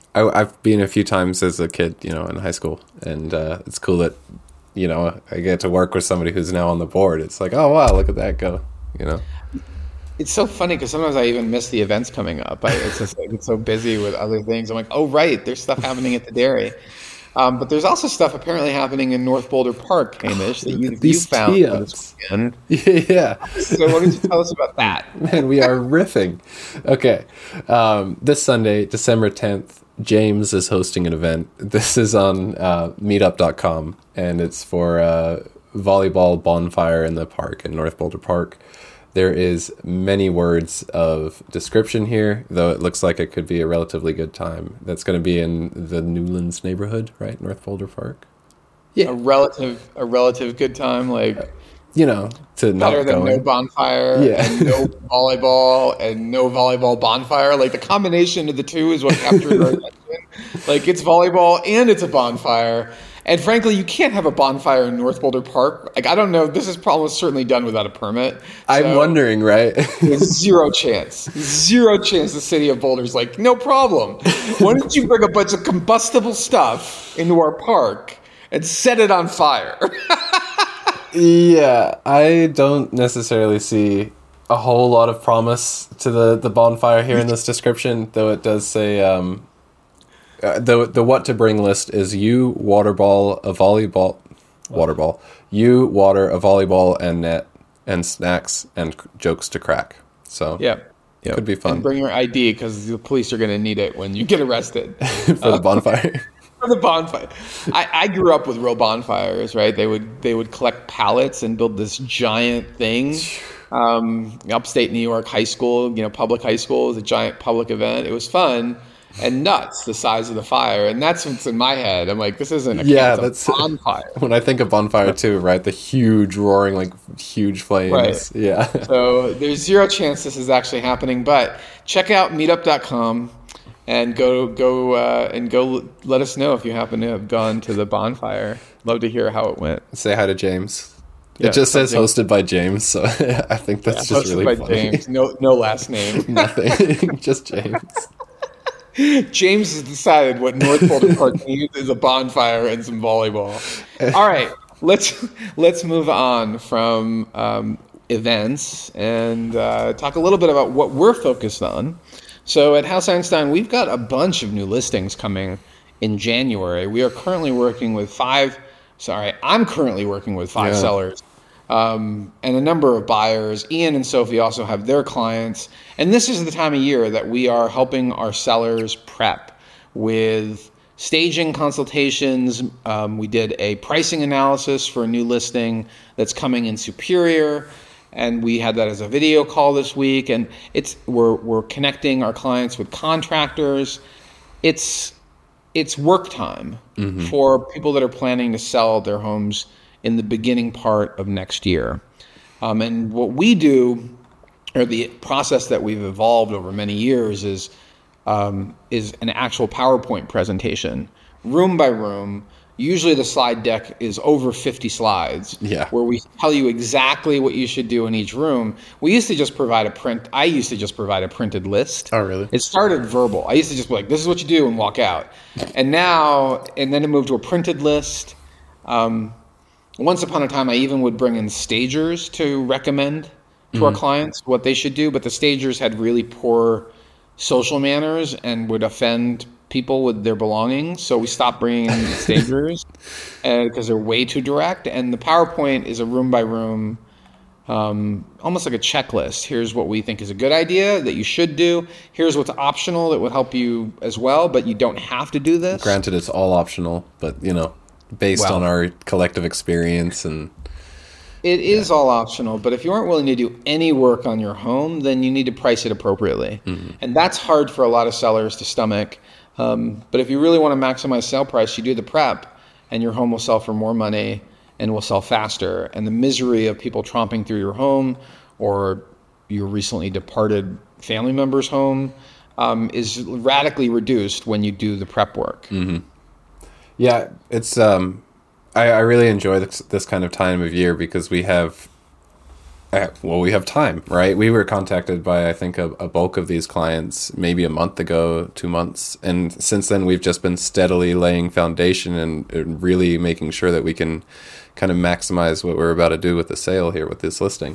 I, I've been a few times as a kid, you know, in high school, and uh, it's cool that, you know, I get to work with somebody who's now on the board. It's like, oh wow, look at that go, you know. It's so funny because sometimes I even miss the events coming up. I, it's just like it's so busy with other things. I'm like, oh right, there's stuff happening at the dairy, um, but there's also stuff apparently happening in North Boulder Park, Hamish, that you, you found this weekend. Yeah. So why don't you tell us about that? Man, we are riffing. Okay, um, this Sunday, December tenth, James is hosting an event. This is on uh, meetup dot com, and it's for uh, volleyball bonfire in the park in North Boulder Park. There is many words of description here, though it looks like it could be a relatively good time. That's going to be in the Newlands neighborhood, right? North Boulder Park. Yeah, a relative, a relative good time, like you know, to not better than going. no bonfire, Yeah. and no volleyball, and no volleyball bonfire. Like the combination of the two is what captured our attention. Like it's volleyball and it's a bonfire. And frankly, you can't have a bonfire in North Boulder Park. Like, I don't know. This is probably certainly done without a permit. I'm So wondering, right? there's zero chance. Zero chance the city of Boulder's like, no problem. Why don't you bring a bunch of combustible stuff into our park and set it on fire? Yeah, I don't necessarily see a whole lot of promise to the, the bonfire here in this description, though it does say um, uh, the the what to bring list is you water ball a volleyball water ball you water a volleyball and net and snacks and c- jokes to crack. So Yeah. Yep. Could be fun. And bring your I D because the police are going to need it when you get arrested. for the bonfire. For the bonfire. I, I grew up with real bonfires, right? They would they would collect pallets and build this giant thing. Um, upstate New York high school, you know, public high school was a giant public event. It was fun and nuts, the size of the fire. And that's what's in my head. I'm like, this isn't a, Yeah, it's a that's bonfire. When I think of bonfire too, right? The huge roaring, like huge flames. Right. Yeah. So there's zero chance this is actually happening. But check out meetup dot com. And go go uh, and go. Let us know if you happen to have gone to the bonfire. Love to hear how it went. Say hi to James. Yeah, it just says James. hosted by James, so I think that's Yeah, just hosted really by funny. James. No no last name. Nothing, just James. James has decided what North Boulder Park needs is a bonfire and some volleyball. All right, let's let's move on from um, events and uh, talk a little bit about what we're focused on. So at House Einstein, we've got a bunch of new listings coming in January. We are currently working with five, sorry, I'm currently working with five Yeah. sellers um, and a number of buyers. Ian and Sophie also have their clients. And this is the time of year that we are helping our sellers prep with staging consultations. Um, we did a pricing analysis for a new listing that's coming in Superior. And we had that as a video call this week, and it's we're we're connecting our clients with contractors. It's it's work time Mm-hmm. for people that are planning to sell their homes in the beginning part of next year. Um, and what we do, or the process that we've evolved over many years, is um, is an actual PowerPoint presentation, room by room. Usually the slide deck is over fifty slides, Yeah. where we tell you exactly what you should do in each room. We used to just provide a print. I used to just provide a printed list. Oh, really? It started verbal. I used to just be like, this is what you do, and walk out. And now, and then it moved to a printed list. Um, once upon a time, I even would bring in stagers to recommend to our clients what they should do, but the stagers had really poor social manners and would offend people with their belongings. So we stopped bringing in stagers because they're way too direct. And the PowerPoint is a room by room, um, almost like a checklist. Here's what we think is a good idea that you should do. Here's what's optional that would help you as well, but you don't have to do this. Granted, it's all optional, but you know, based Well. on our collective experience and It is all optional, but if you aren't willing to do any work on your home, then you need to price it appropriately. And that's hard for a lot of sellers to stomach. Um, but if you really want to maximize sale price, you do the prep, and your home will sell for more money and will sell faster. And the misery of people tromping through your home or your recently departed family member's home um, is radically reduced when you do the prep work. yeah, it's um, I, I really enjoy this, this kind of time of year because we have Uh, Well, we have time, right? We were contacted by, I think, a, a bulk of these clients maybe a month ago, two months. And since then, we've just been steadily laying foundation and, and really making sure that we can kind of maximize what we're about to do with the sale here with this listing.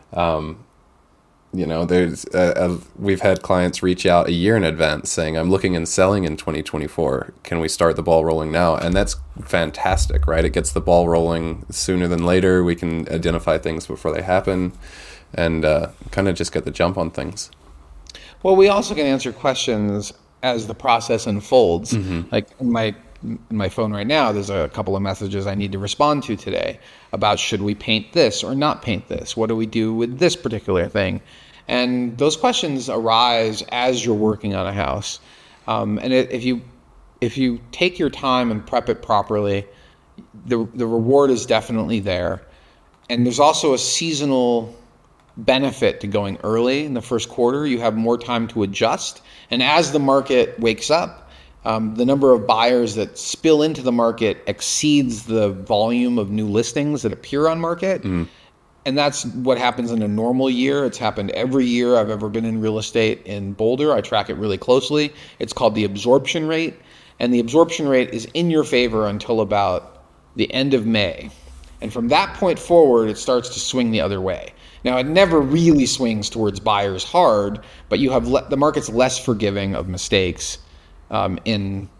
Um, you know, there's a, a, we've had clients reach out a year in advance saying, I'm looking and selling in twenty twenty-four. Can we start the ball rolling now? And that's fantastic, right? It gets the ball rolling sooner than later. We can identify things before they happen and uh, kind of just get the jump on things. Well, we also can answer questions as the process unfolds. Mm-hmm. Like in my in my phone right now, there's a couple of messages I need to respond to today about should we paint this or not paint this? What do we do with this particular thing? And those questions arise as you're working on a house. Um, and it, if you if you take your time and prep it properly, the the reward is definitely there. And there's also a seasonal benefit to going early in the first quarter. You have more time to adjust. And as the market wakes up, Um, the number of buyers that spill into the market exceeds the volume of new listings that appear on market. Mm. And that's what happens in a normal year. It's happened every year I've ever been in real estate in Boulder. I track it really closely. It's called the absorption rate. And the absorption rate is in your favor until about the end of May. And from that point forward, it starts to swing the other way. Now, it never really swings towards buyers hard, but you have le- the market's less forgiving of mistakes Um, in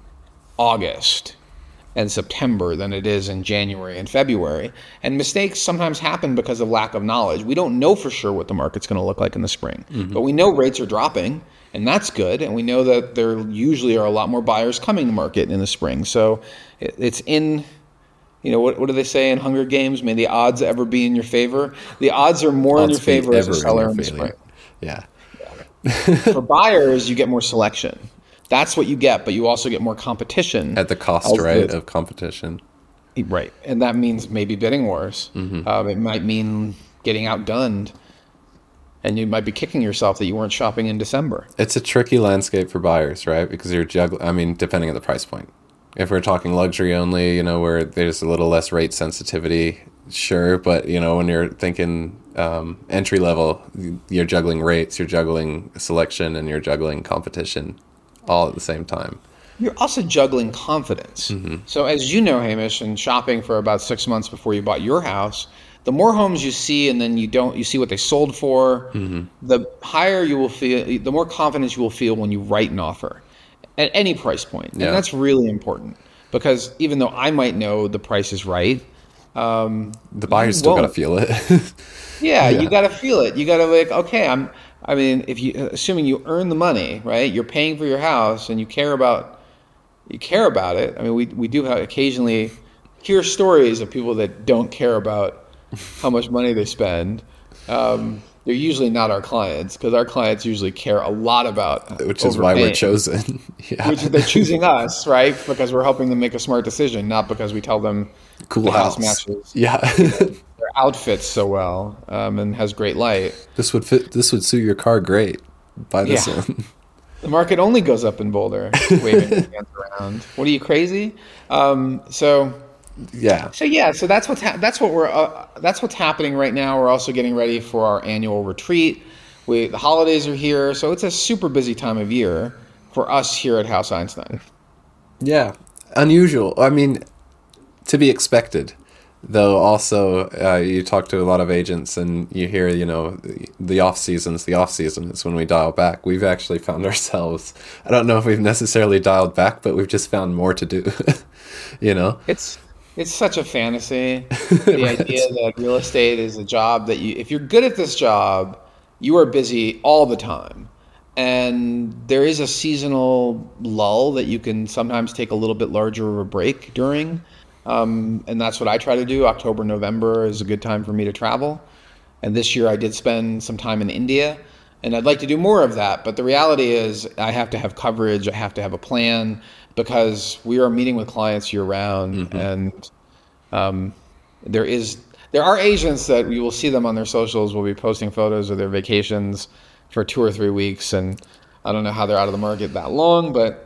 August and September than it is in January and February. And mistakes sometimes happen because of lack of knowledge. We don't know for sure what the market's going to look like in the spring, mm-hmm. but we know rates are dropping, and that's good. And we know that there usually are a lot more buyers coming to market in the spring. So it, it's in, you know, what, what do they say in Hunger Games? May the odds ever be in your favor. The odds are more odds in your favor as a seller in, in the spring. Yeah. yeah. For buyers, you get more selection. That's what you get, but you also get more competition. At the cost, right, the, of competition. Right, and that means maybe bidding wars. Mm-hmm. Um, it might mean getting outgunned, and you might be kicking yourself that you weren't shopping in December. It's a tricky landscape for buyers, right? Because you're juggling, I mean, depending on the price point. If we're talking luxury only, you know, where there's a little less rate sensitivity, sure, but, you know, when you're thinking um, entry level, you're juggling rates, you're juggling selection, and you're juggling competition all at the same time. You're also juggling confidence. Mm-hmm. So as you know, Hamish, and shopping for about six months before you bought your house, the more homes you see and then you don't, you see what they sold for, mm-hmm. the higher you will feel, the more confidence you will feel when you write an offer at any price point. And yeah. that's really important because even though I might know the price is right, um, the buyer's still got to feel it. yeah, yeah, you got to feel it. You got to like, okay, I'm, I mean, if you, assuming you earn the money, right? You're paying for your house, and you care about, you care about it. I mean, we we do have occasionally hear stories of people that don't care about how much money they spend. Um, they're usually not our clients because our clients usually care a lot about, which is why we're chosen. yeah. Which is they're choosing us, right? Because we're helping them make a smart decision, not because we tell them cool the house, house matches. Yeah. Their outfits so well um, and has great light. This would fit. This would suit your car great. Buy this yeah. one. The market only goes up in Boulder. Waving his hands around. What are you crazy? Um, so yeah. So yeah. So that's what's ha- that's what we're uh, that's what's happening right now. We're also getting ready for our annual retreat. We the holidays are here, so it's a super busy time of year for us here at House Einstein. Yeah, unusual. I mean, to be expected. Though also, uh, you talk to a lot of agents and you hear, you know, the, the off season's the off season. It's when we dial back. We've actually found ourselves, I don't know if we've necessarily dialed back, but we've just found more to do, you know? It's it's such a fantasy. The right. idea that real estate is a job that you, if you're good at this job, you are busy all the time. And there is a seasonal lull that you can sometimes take a little bit larger of a break during. Um, and that's what I try to do. October, November is a good time for me to travel. And this year I did spend some time in India, and I'd like to do more of that. But the reality is I have to have coverage. I have to have a plan because we are meeting with clients year round. Mm-hmm. And um, there is there are agents that you will see them on their socials will be posting photos of their vacations for two or three weeks. And I don't know how they're out of the market that long, but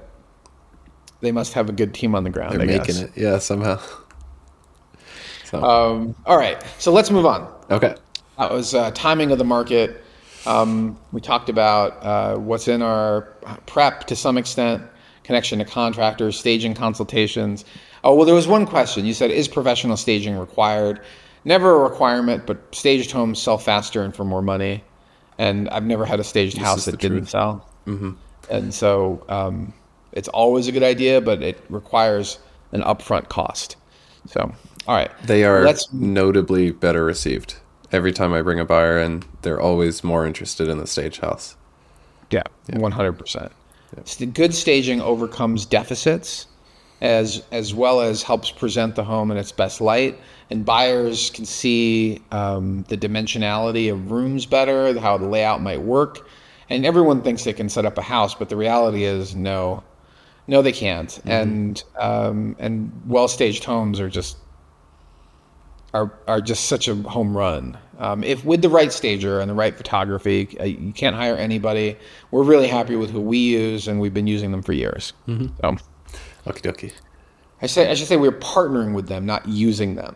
they must have a good team on the ground. They're I making guess. it, yeah, somehow. So. Um, all right, so let's move on. Okay. That was uh, timing of the market. Um, we talked about uh, what's in our prep to some extent, connection to contractors, staging consultations. Oh, well, there was one question. You said, is professional staging required? Never a requirement, but staged homes sell faster and for more money. And I've never had a staged This house is that the didn't truth. sell. Mm-hmm. And so um, it's always a good idea, but it requires an upfront cost. So, all right. They are Let's notably better received. Every time I bring a buyer in, they're always more interested in the stage house. Yeah, one hundred percent. Good staging overcomes deficits as as well as helps present the home in its best light. And buyers can see um, the dimensionality of rooms better, how the layout might work. And everyone thinks they can set up a house, but the reality is no. No, they can't. Mm-hmm. And um, and well-staged homes are just are are just such a home run. Um, if with the right stager and the right photography, uh, you can't hire anybody. We're really happy with who we use, and we've been using them for years. Mm-hmm. So, okie dokie. I say I should say we're partnering with them, not using them.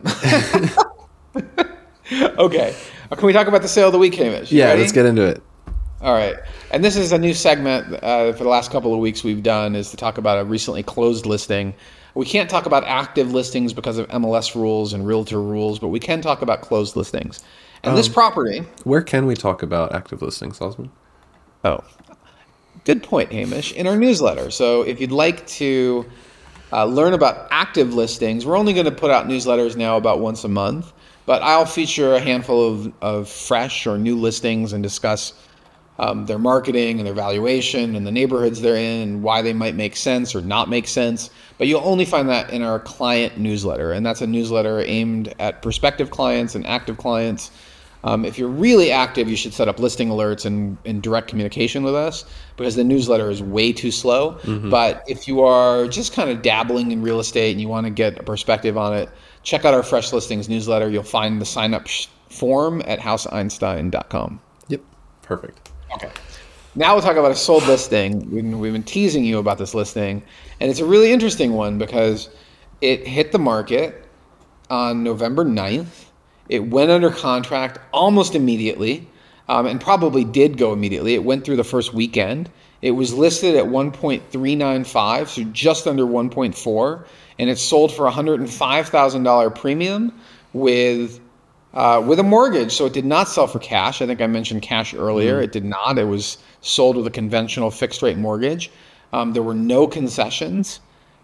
Okay, uh, can we talk about the sale of the week, Hamish? Yeah, Ready? let's get into it. All right, and this is a new segment uh, for the last couple of weeks we've done is to talk about a recently closed listing. We can't talk about active listings because of M L S rules and realtor rules, but we can talk about closed listings. And um, this property... Where can we talk about active listings, Osman? Oh, good point, Hamish. In our newsletter. So if you'd like to uh, learn about active listings, we're only going to put out newsletters now about once a month, but I'll feature a handful of, of fresh or new listings and discuss um, their marketing and their valuation and the neighborhoods they're in and why they might make sense or not make sense. But you'll only find that in our client newsletter, and that's a newsletter aimed at prospective clients and active clients. Um, if you're really active, you should set up listing alerts and, and direct communication with us because the newsletter is way too slow. Mm-hmm. But if you are just kind of dabbling in real estate and you want to get a perspective on it, check out our Fresh Listings newsletter. You'll find the sign-up sh- form at house einstein dot com. Yep, perfect. Okay. Now we'll talk about a sold listing. We've been, we've been teasing you about this listing, and it's a really interesting one because it hit the market on November ninth. It went under contract almost immediately, um, and probably did go immediately. It went through the first weekend. It was listed at one point three nine five, so just under one point four, and it sold for one hundred five thousand dollars premium with uh, with a mortgage. So it did not sell for cash. I think I mentioned cash earlier. Mm. It did not. It was sold with a conventional fixed rate mortgage. Um, there were no concessions,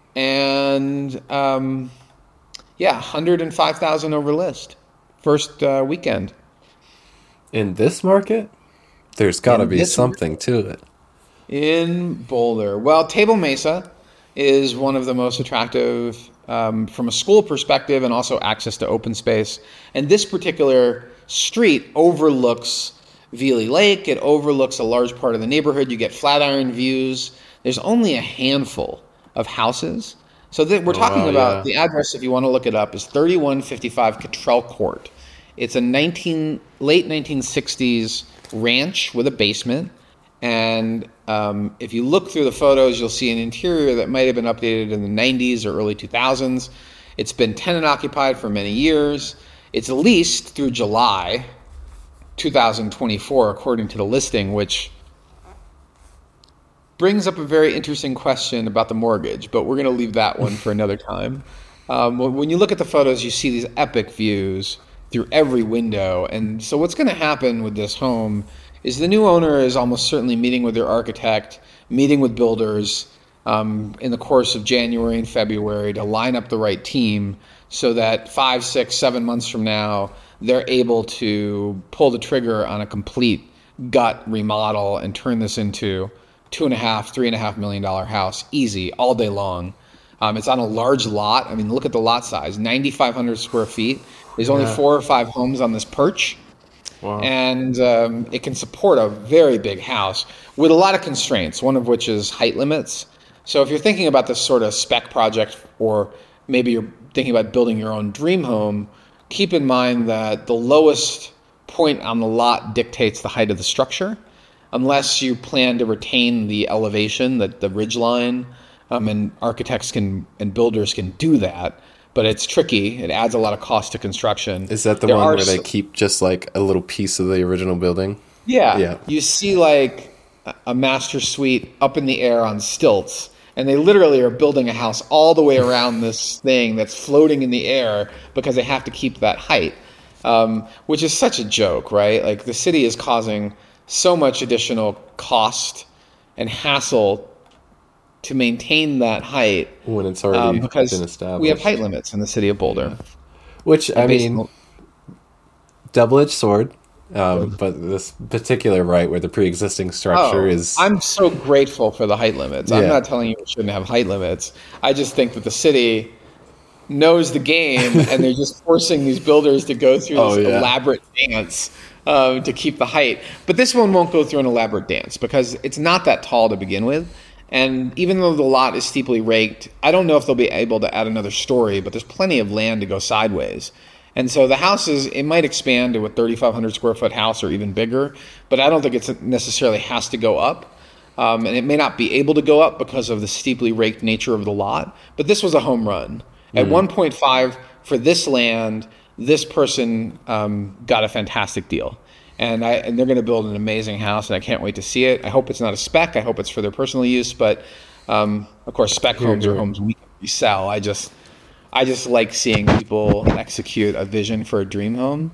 and um, yeah, one hundred five thousand dollars over list. First uh, weekend. In this market, there's got to be something market. to it. In Boulder. Well, Table Mesa is one of the most attractive um, from a school perspective and also access to open space. And this particular street overlooks Veely Lake. It overlooks a large part of the neighborhood. You get Flatiron views. There's only a handful of houses. So th- we're talking oh, about yeah. the address, if you want to look it up, is thirty-one fifty-five Cottrell Court. It's a nineteen late nineteen sixties ranch with a basement. And um, if you look through the photos, you'll see an interior that might have been updated in the nineties or early two thousands. It's been tenant occupied for many years. It's leased through July twenty twenty-four, according to the listing, which brings up a very interesting question about the mortgage, but we're going to leave that one for another time. Um, when you look at the photos, you see these epic views through every window. And so what's going to happen with this home is the new owner is almost certainly meeting with their architect, meeting with builders um, in the course of January and February to line up the right team so that five, six, seven months from now, they're able to pull the trigger on a complete gut remodel and turn this into two and a half, three and a half million dollar house, easy, all day long. Um, it's on a large lot. I mean, look at the lot size, ninety-five hundred square feet. There's only yeah. four or five homes on this perch. Wow. And um, it can support a very big house with a lot of constraints, one of which is height limits. So if you're thinking about this sort of spec project, or maybe you're thinking about building your own dream home, keep in mind that the lowest point on the lot dictates the height of the structure. Unless you plan to retain the elevation, the, the ridge line, um, and architects can and builders can do that. but it's tricky. It adds a lot of cost to construction. Is that the There one are where they s- keep just like a little piece of the original building? Yeah. Yeah. You see like a- a master suite up in the air on stilts, and they literally are building a house all the way around this thing that's floating in the air because they have to keep that height, um, which is such a joke, right? Like the city is causing so much additional cost and hassle to maintain that height When it's um, already because been established. we have height limits in the city of Boulder. Which, I Based mean, on- double-edged sword. Um, but this particular right where the pre-existing structure Oh, is... I'm so grateful for the height limits. I'm Yeah. not telling you we shouldn't have height limits. I just think that the city knows the game and they're just forcing these builders to go through this Oh, yeah. elaborate dance um, to keep the height. But this one won't go through an elaborate dance because it's not that tall to begin with. And even though the lot is steeply raked, I don't know if they'll be able to add another story, but there's plenty of land to go sideways. And so the house is, it might expand to a thirty-five hundred square foot house or even bigger, but I don't think it necessarily has to go up. Um, and it may not be able to go up because of the steeply raked nature of the lot. But this was a home run. At one point five for this land, this person um, got a fantastic deal. And, I, and they're going to build an amazing house, and I can't wait to see it. I hope it's not a spec. I hope it's for their personal use. But, um, of course, spec homes are homes we can resell. I just... I just like seeing people execute a vision for a dream home.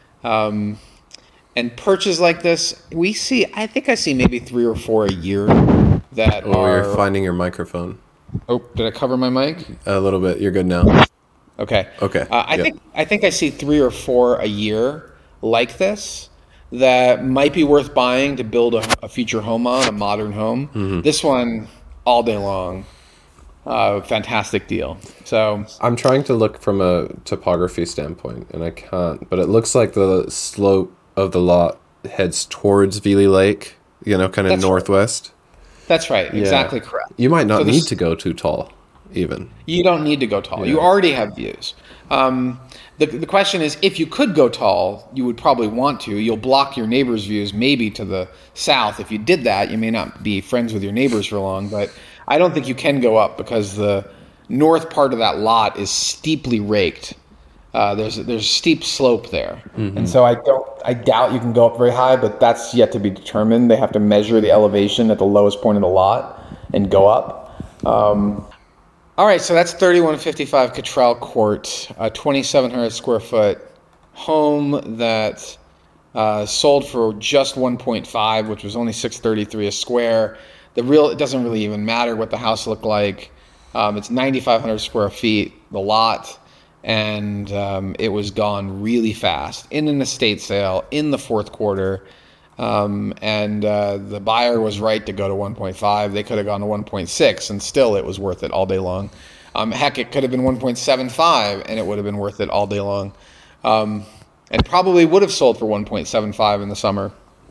Um, and perches like this, we see, I think I see maybe three or four a year that Oh, are... you're finding your microphone. Oh, did I cover my mic? A little bit. You're good now. Okay. Okay. Uh, I Yep. think I think I see three or four a year like this that might be worth buying to build a, a future home on, a modern home. Mm-hmm. This one, all day long. Uh, fantastic deal. So I'm trying to look from a topography standpoint, and I can't. But it looks like the slope of the lot heads towards Veely Lake, you know, kind of That's right. northwest. that's right. Yeah. Exactly correct. You might not So need this- to go too tall, even. You don't need to go tall. You already have views. Um, the, the question is, if you could go tall, you would probably want to. You'll block your neighbor's views maybe to the south. If you did that, you may not be friends with your neighbors for long, but I don't think you can go up because the north part of that lot is steeply raked. Uh, there's there's a steep slope there, and so I don't I doubt you can go up very high, but that's yet to be determined. They have to measure the elevation at the lowest point of the lot and go up. Um, all right, so that's thirty-one fifty-five Cottrell Court, a twenty-seven hundred square foot home that uh, sold for just one point five, which was only six thirty-three a square. The real it doesn't really even matter what the house looked like. Um, it's ninety-five hundred square feet, the lot, and um, it was gone really fast in an estate sale in the fourth quarter. Um, and uh, the buyer was right to go to one point five. They could have gone to one point six, and still it was worth it all day long. Um, heck, it could have been one point seven five, and it would have been worth it all day long. Um, and probably would have sold for one point seven five in the summer.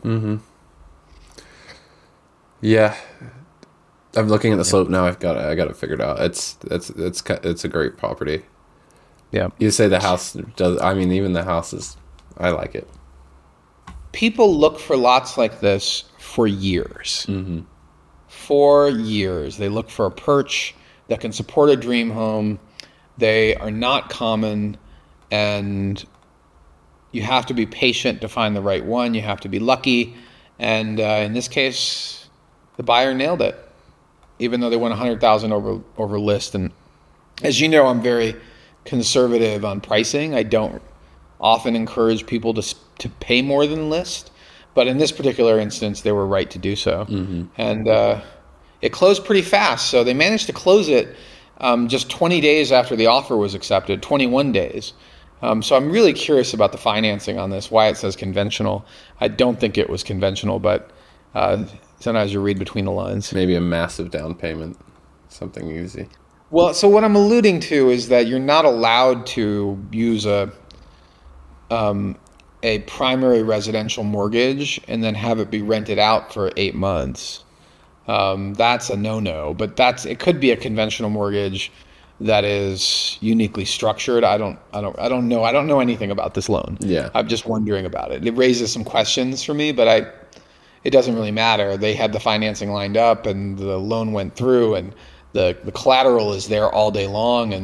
Yeah, I'm looking at the slope now. I've got it. I got it figured out. It's it's it's ki- it's a great property. Yeah. You say the house does. I mean, even the house is. I like it. People look for lots like this for years. Mm-hmm. For years. They look for a perch that can support a dream home. They are not common, and you have to be patient to find the right one. You have to be lucky. And uh, in this case, the buyer nailed it, even though they went one hundred thousand dollars over, over list. And as you know, I'm very conservative on pricing. I don't often encourage people to to pay more than list, but in this particular instance, they were right to do so. Mm-hmm. And uh, it closed pretty fast. So they managed to close it um, just twenty days after the offer was accepted, twenty-one days. Um, so I'm really curious about the financing on this, why it says conventional. I don't think it was conventional, but uh, sometimes you read between the lines. Maybe a massive down payment, something easy. Well, so what I'm alluding to is that you're not allowed to use a um, a primary residential mortgage and then have it be rented out for eight months. Um, that's a no-no. But that's it could be a conventional mortgage that is uniquely structured. I don't, I don't, I don't know. I don't know anything about this loan. Yeah. I'm just wondering about it. It raises some questions for me, but I, it doesn't really matter. They had the financing lined up, and the loan went through, and the the collateral is there all day long, and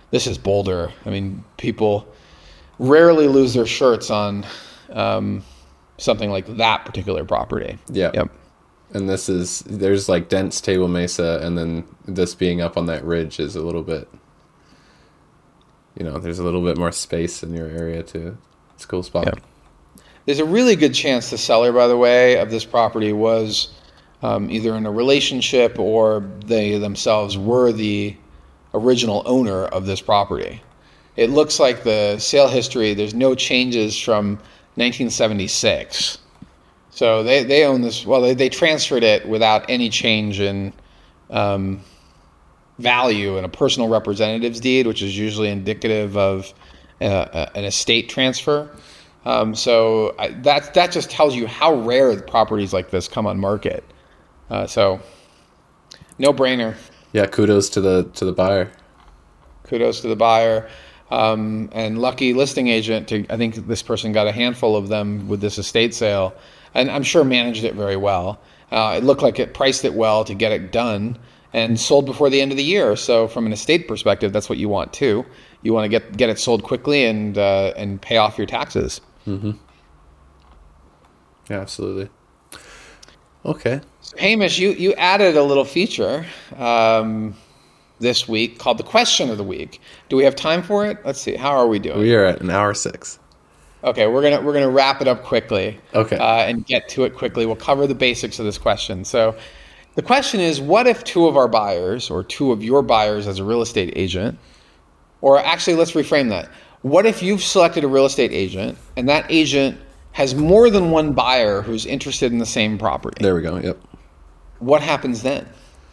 this is Boulder. I mean, people rarely lose their shirts on um, something like that particular property. Yeah. Yep. And this is, there's like dense Table Mesa, and then this being up on that ridge is a little bit, you know, there's a little bit more space in your area too. It's a cool spot. Yep. There's a really good chance the seller, by the way, of this property was um, either in a relationship or they themselves were the original owner of this property. It looks like the sale history, there's no changes from nineteen seventy-six. So they, they own this, well, they, they transferred it without any change in um, value in a personal representative's deed, which is usually indicative of uh, an estate transfer. Um, so I, that, that just tells you how rare properties like this come on market. Uh, so no brainer. Yeah, kudos to the to the buyer. Kudos to the buyer. Um, and lucky listing agent. To, I think this person got a handful of them with this estate sale, and I'm sure managed it very well. Uh, it looked like it priced it well to get it done and sold before the end of the year. So from an estate perspective, that's what you want too. You want to get get it sold quickly and uh, and pay off your taxes. Mm-hmm. Yeah, absolutely. Okay. So Hamish, you you added a little feature um, this week called the question of the week. Do we have time for it? Let's see. How are we doing? We are at an hour six. Okay, we're gonna we're gonna wrap it up quickly. Okay. Uh, and get to it quickly. We'll cover the basics of this question. So, the question is: what if two of our buyers, or two of your buyers as a real estate agent, or actually, let's reframe that. What if you've selected a real estate agent, and that agent has more than one buyer who's interested in the same property? There we go. Yep. What happens then?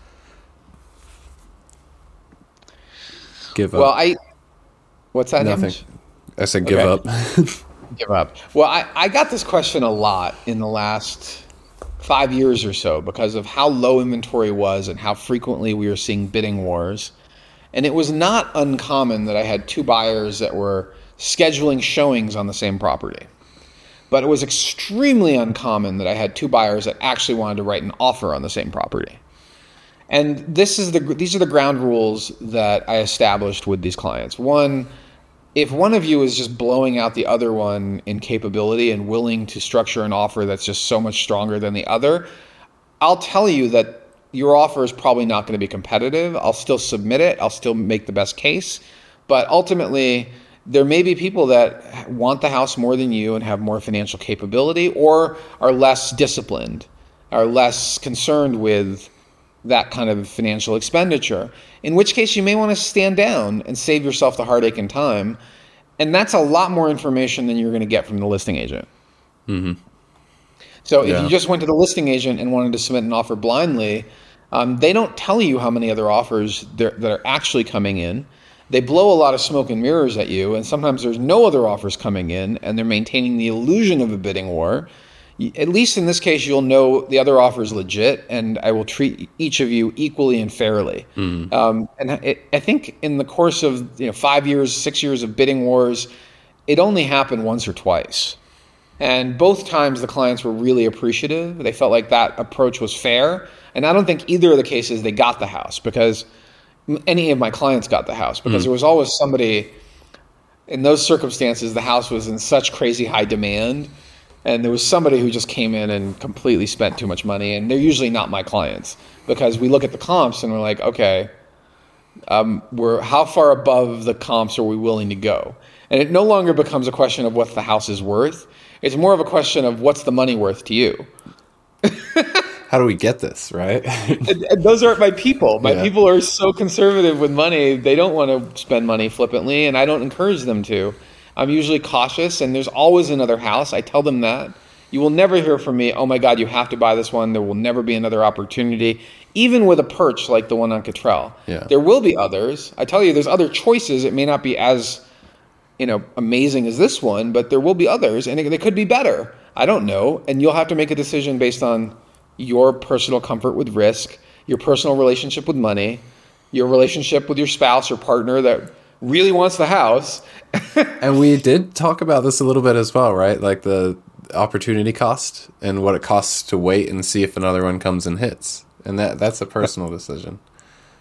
Give up. Well, I. What's that? Nothing. Hamish? I said give Okay. up. Give up. Well, I, I got this question a lot in the last five years or so because of how low inventory was and how frequently we were seeing bidding wars. And it was not uncommon that I had two buyers that were scheduling showings on the same property. But it was extremely uncommon that I had two buyers that actually wanted to write an offer on the same property. And this is the these are the ground rules that I established with these clients. One, if one of you is just blowing out the other one in capability and willing to structure an offer that's just so much stronger than the other, I'll tell you that your offer is probably not going to be competitive. I'll still submit it. I'll still make the best case. But ultimately, there may be people that want the house more than you and have more financial capability or are less disciplined, are less concerned with that kind of financial expenditure, in which case you may want to stand down and save yourself the heartache and time. And that's a lot more information than you're going to get from the listing agent. Mm-hmm. So Yeah. if you just went to the listing agent and wanted to submit an offer blindly, um, they don't tell you how many other offers there, that are actually coming in. They blow a lot of smoke and mirrors at you, and sometimes there's no other offers coming in, and they're maintaining the illusion of a bidding war. At least in this case, you'll know the other offer is legit, and I will treat each of you equally and fairly. Mm. Um, and it, I think in the course of you know five years, six years of bidding wars, it only happened once or twice. And both times the clients were really appreciative. They felt like that approach was fair. And I don't think either of the cases they got the house because any of my clients got the house because mm. there was always somebody in those circumstances, the house was in such crazy high demand. And there was somebody who just came in and completely spent too much money. And they're usually not my clients because we look at the comps and we're like, okay, um, we're how far above the comps are we willing to go? And it no longer becomes a question of what the house is worth. It's more of a question of what's the money worth to you. How do we get this, right? and, and those aren't my people. My yeah. people are so conservative with money. They don't want to spend money flippantly, and I don't encourage them to. I'm usually cautious, and there's always another house. I tell them that. You will never hear from me, oh my God, you have to buy this one. There will never be another opportunity, even with a perch like the one on Cottrell. Yeah. There will be others. I tell you, there's other choices. It may not be as you know, amazing as this one, but there will be others, and it, they could be better. I don't know, and you'll have to make a decision based on your personal comfort with risk, your personal relationship with money, your relationship with your spouse or partner that really wants the house. And we did talk about this a little bit as well, right? Like the opportunity cost and what it costs to wait and see if another one comes and hits. And that that's a personal decision.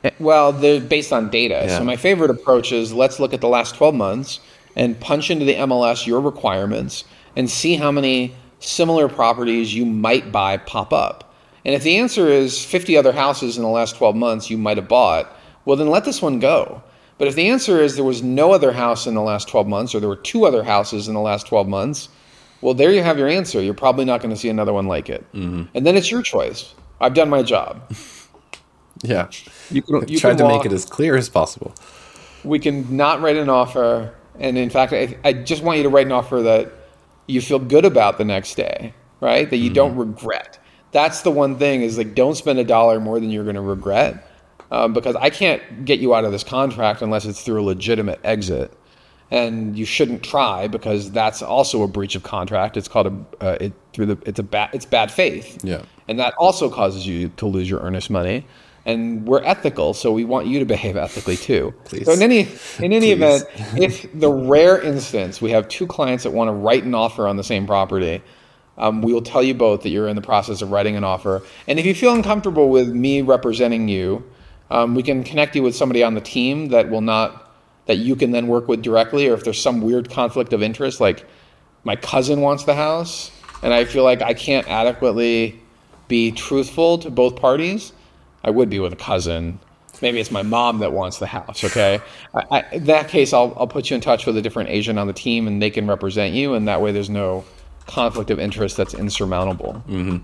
Well, they're based on data. Yeah. So my favorite approach is let's look at the last twelve months and punch into the M L S your requirements and see how many similar properties you might buy pop up. And if the answer is fifty other houses in the last twelve months you might have bought, well, then let this one go. But if the answer is there was no other house in the last twelve months, or there were two other houses in the last twelve months, well, there you have your answer. You're probably not going to see another one like it. Mm-hmm. And then it's your choice. I've done my job. Yeah. You can, you tried can to walk, make it as clear as possible. We can not write an offer. And in fact, I, I just want you to write an offer that you feel good about the next day, right? That you mm-hmm. don't regret. That's the one thing is like, don't spend a dollar more than you're going to regret. Um, because I can't get you out of this contract unless it's through a legitimate exit. And you shouldn't try because that's also a breach of contract. It's called a uh, it through the it's a bad it's bad faith. Yeah. And that also causes you to lose your earnest money. And we're ethical, so we want you to behave ethically too. Please. So in any in any Please. event, if the rare instance we have two clients that want to write an offer on the same property, um, we will tell you both that you're in the process of writing an offer. And if you feel uncomfortable with me representing you, um, we can connect you with somebody on the team that will not that you can then work with directly. Or if there's some weird conflict of interest, like my cousin wants the house, and I feel like I can't adequately be truthful to both parties. I would be with a cousin. Maybe it's my mom that wants the house, okay? I, I, in that case, I'll, I'll put you in touch with a different agent on the team, and they can represent you, and that way there's no conflict of interest that's insurmountable. Mm-hmm.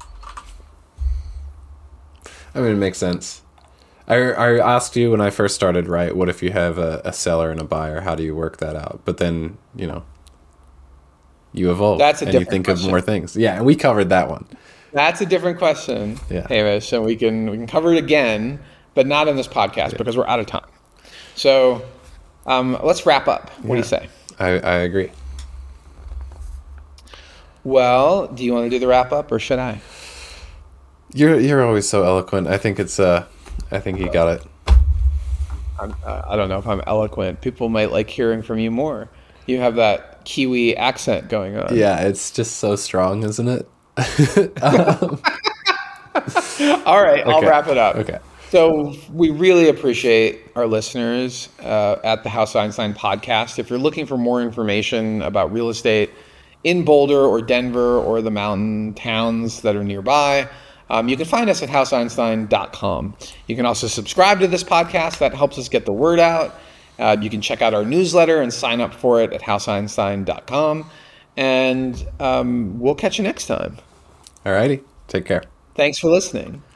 I mean, it makes sense. I, I asked you when I first started, right, what if you have a, a seller and a buyer? How do you work that out? But then, you know, you evolve. That's a and you different think question. of more things. Yeah, and we covered that one. That's a different question, Yeah. Hamish, and we can we can cover it again, but not in this podcast yeah. because we're out of time. So um, let's wrap up. What yeah. do you say? I, I agree. Well, do you want to do the wrap up or should I? You're you're always so eloquent. I think it's uh, I think you got it. I'm, uh, I don't know if I'm eloquent. People might like hearing from you more. You have that Kiwi accent going on. Yeah, it's just so strong, isn't it? um, All right, I'll okay. wrap it up. Okay. So we really appreciate our listeners uh, at the House Einstein podcast. If you're looking for more information about real estate in Boulder or Denver or the mountain towns that are nearby, um, you can find us at house einstein dot com. You can also subscribe to this podcast. That helps us get the word out. Uh, you can check out our newsletter and sign up for it at house einstein dot com. And um, we'll catch you next time. All righty. Take care. Thanks for listening.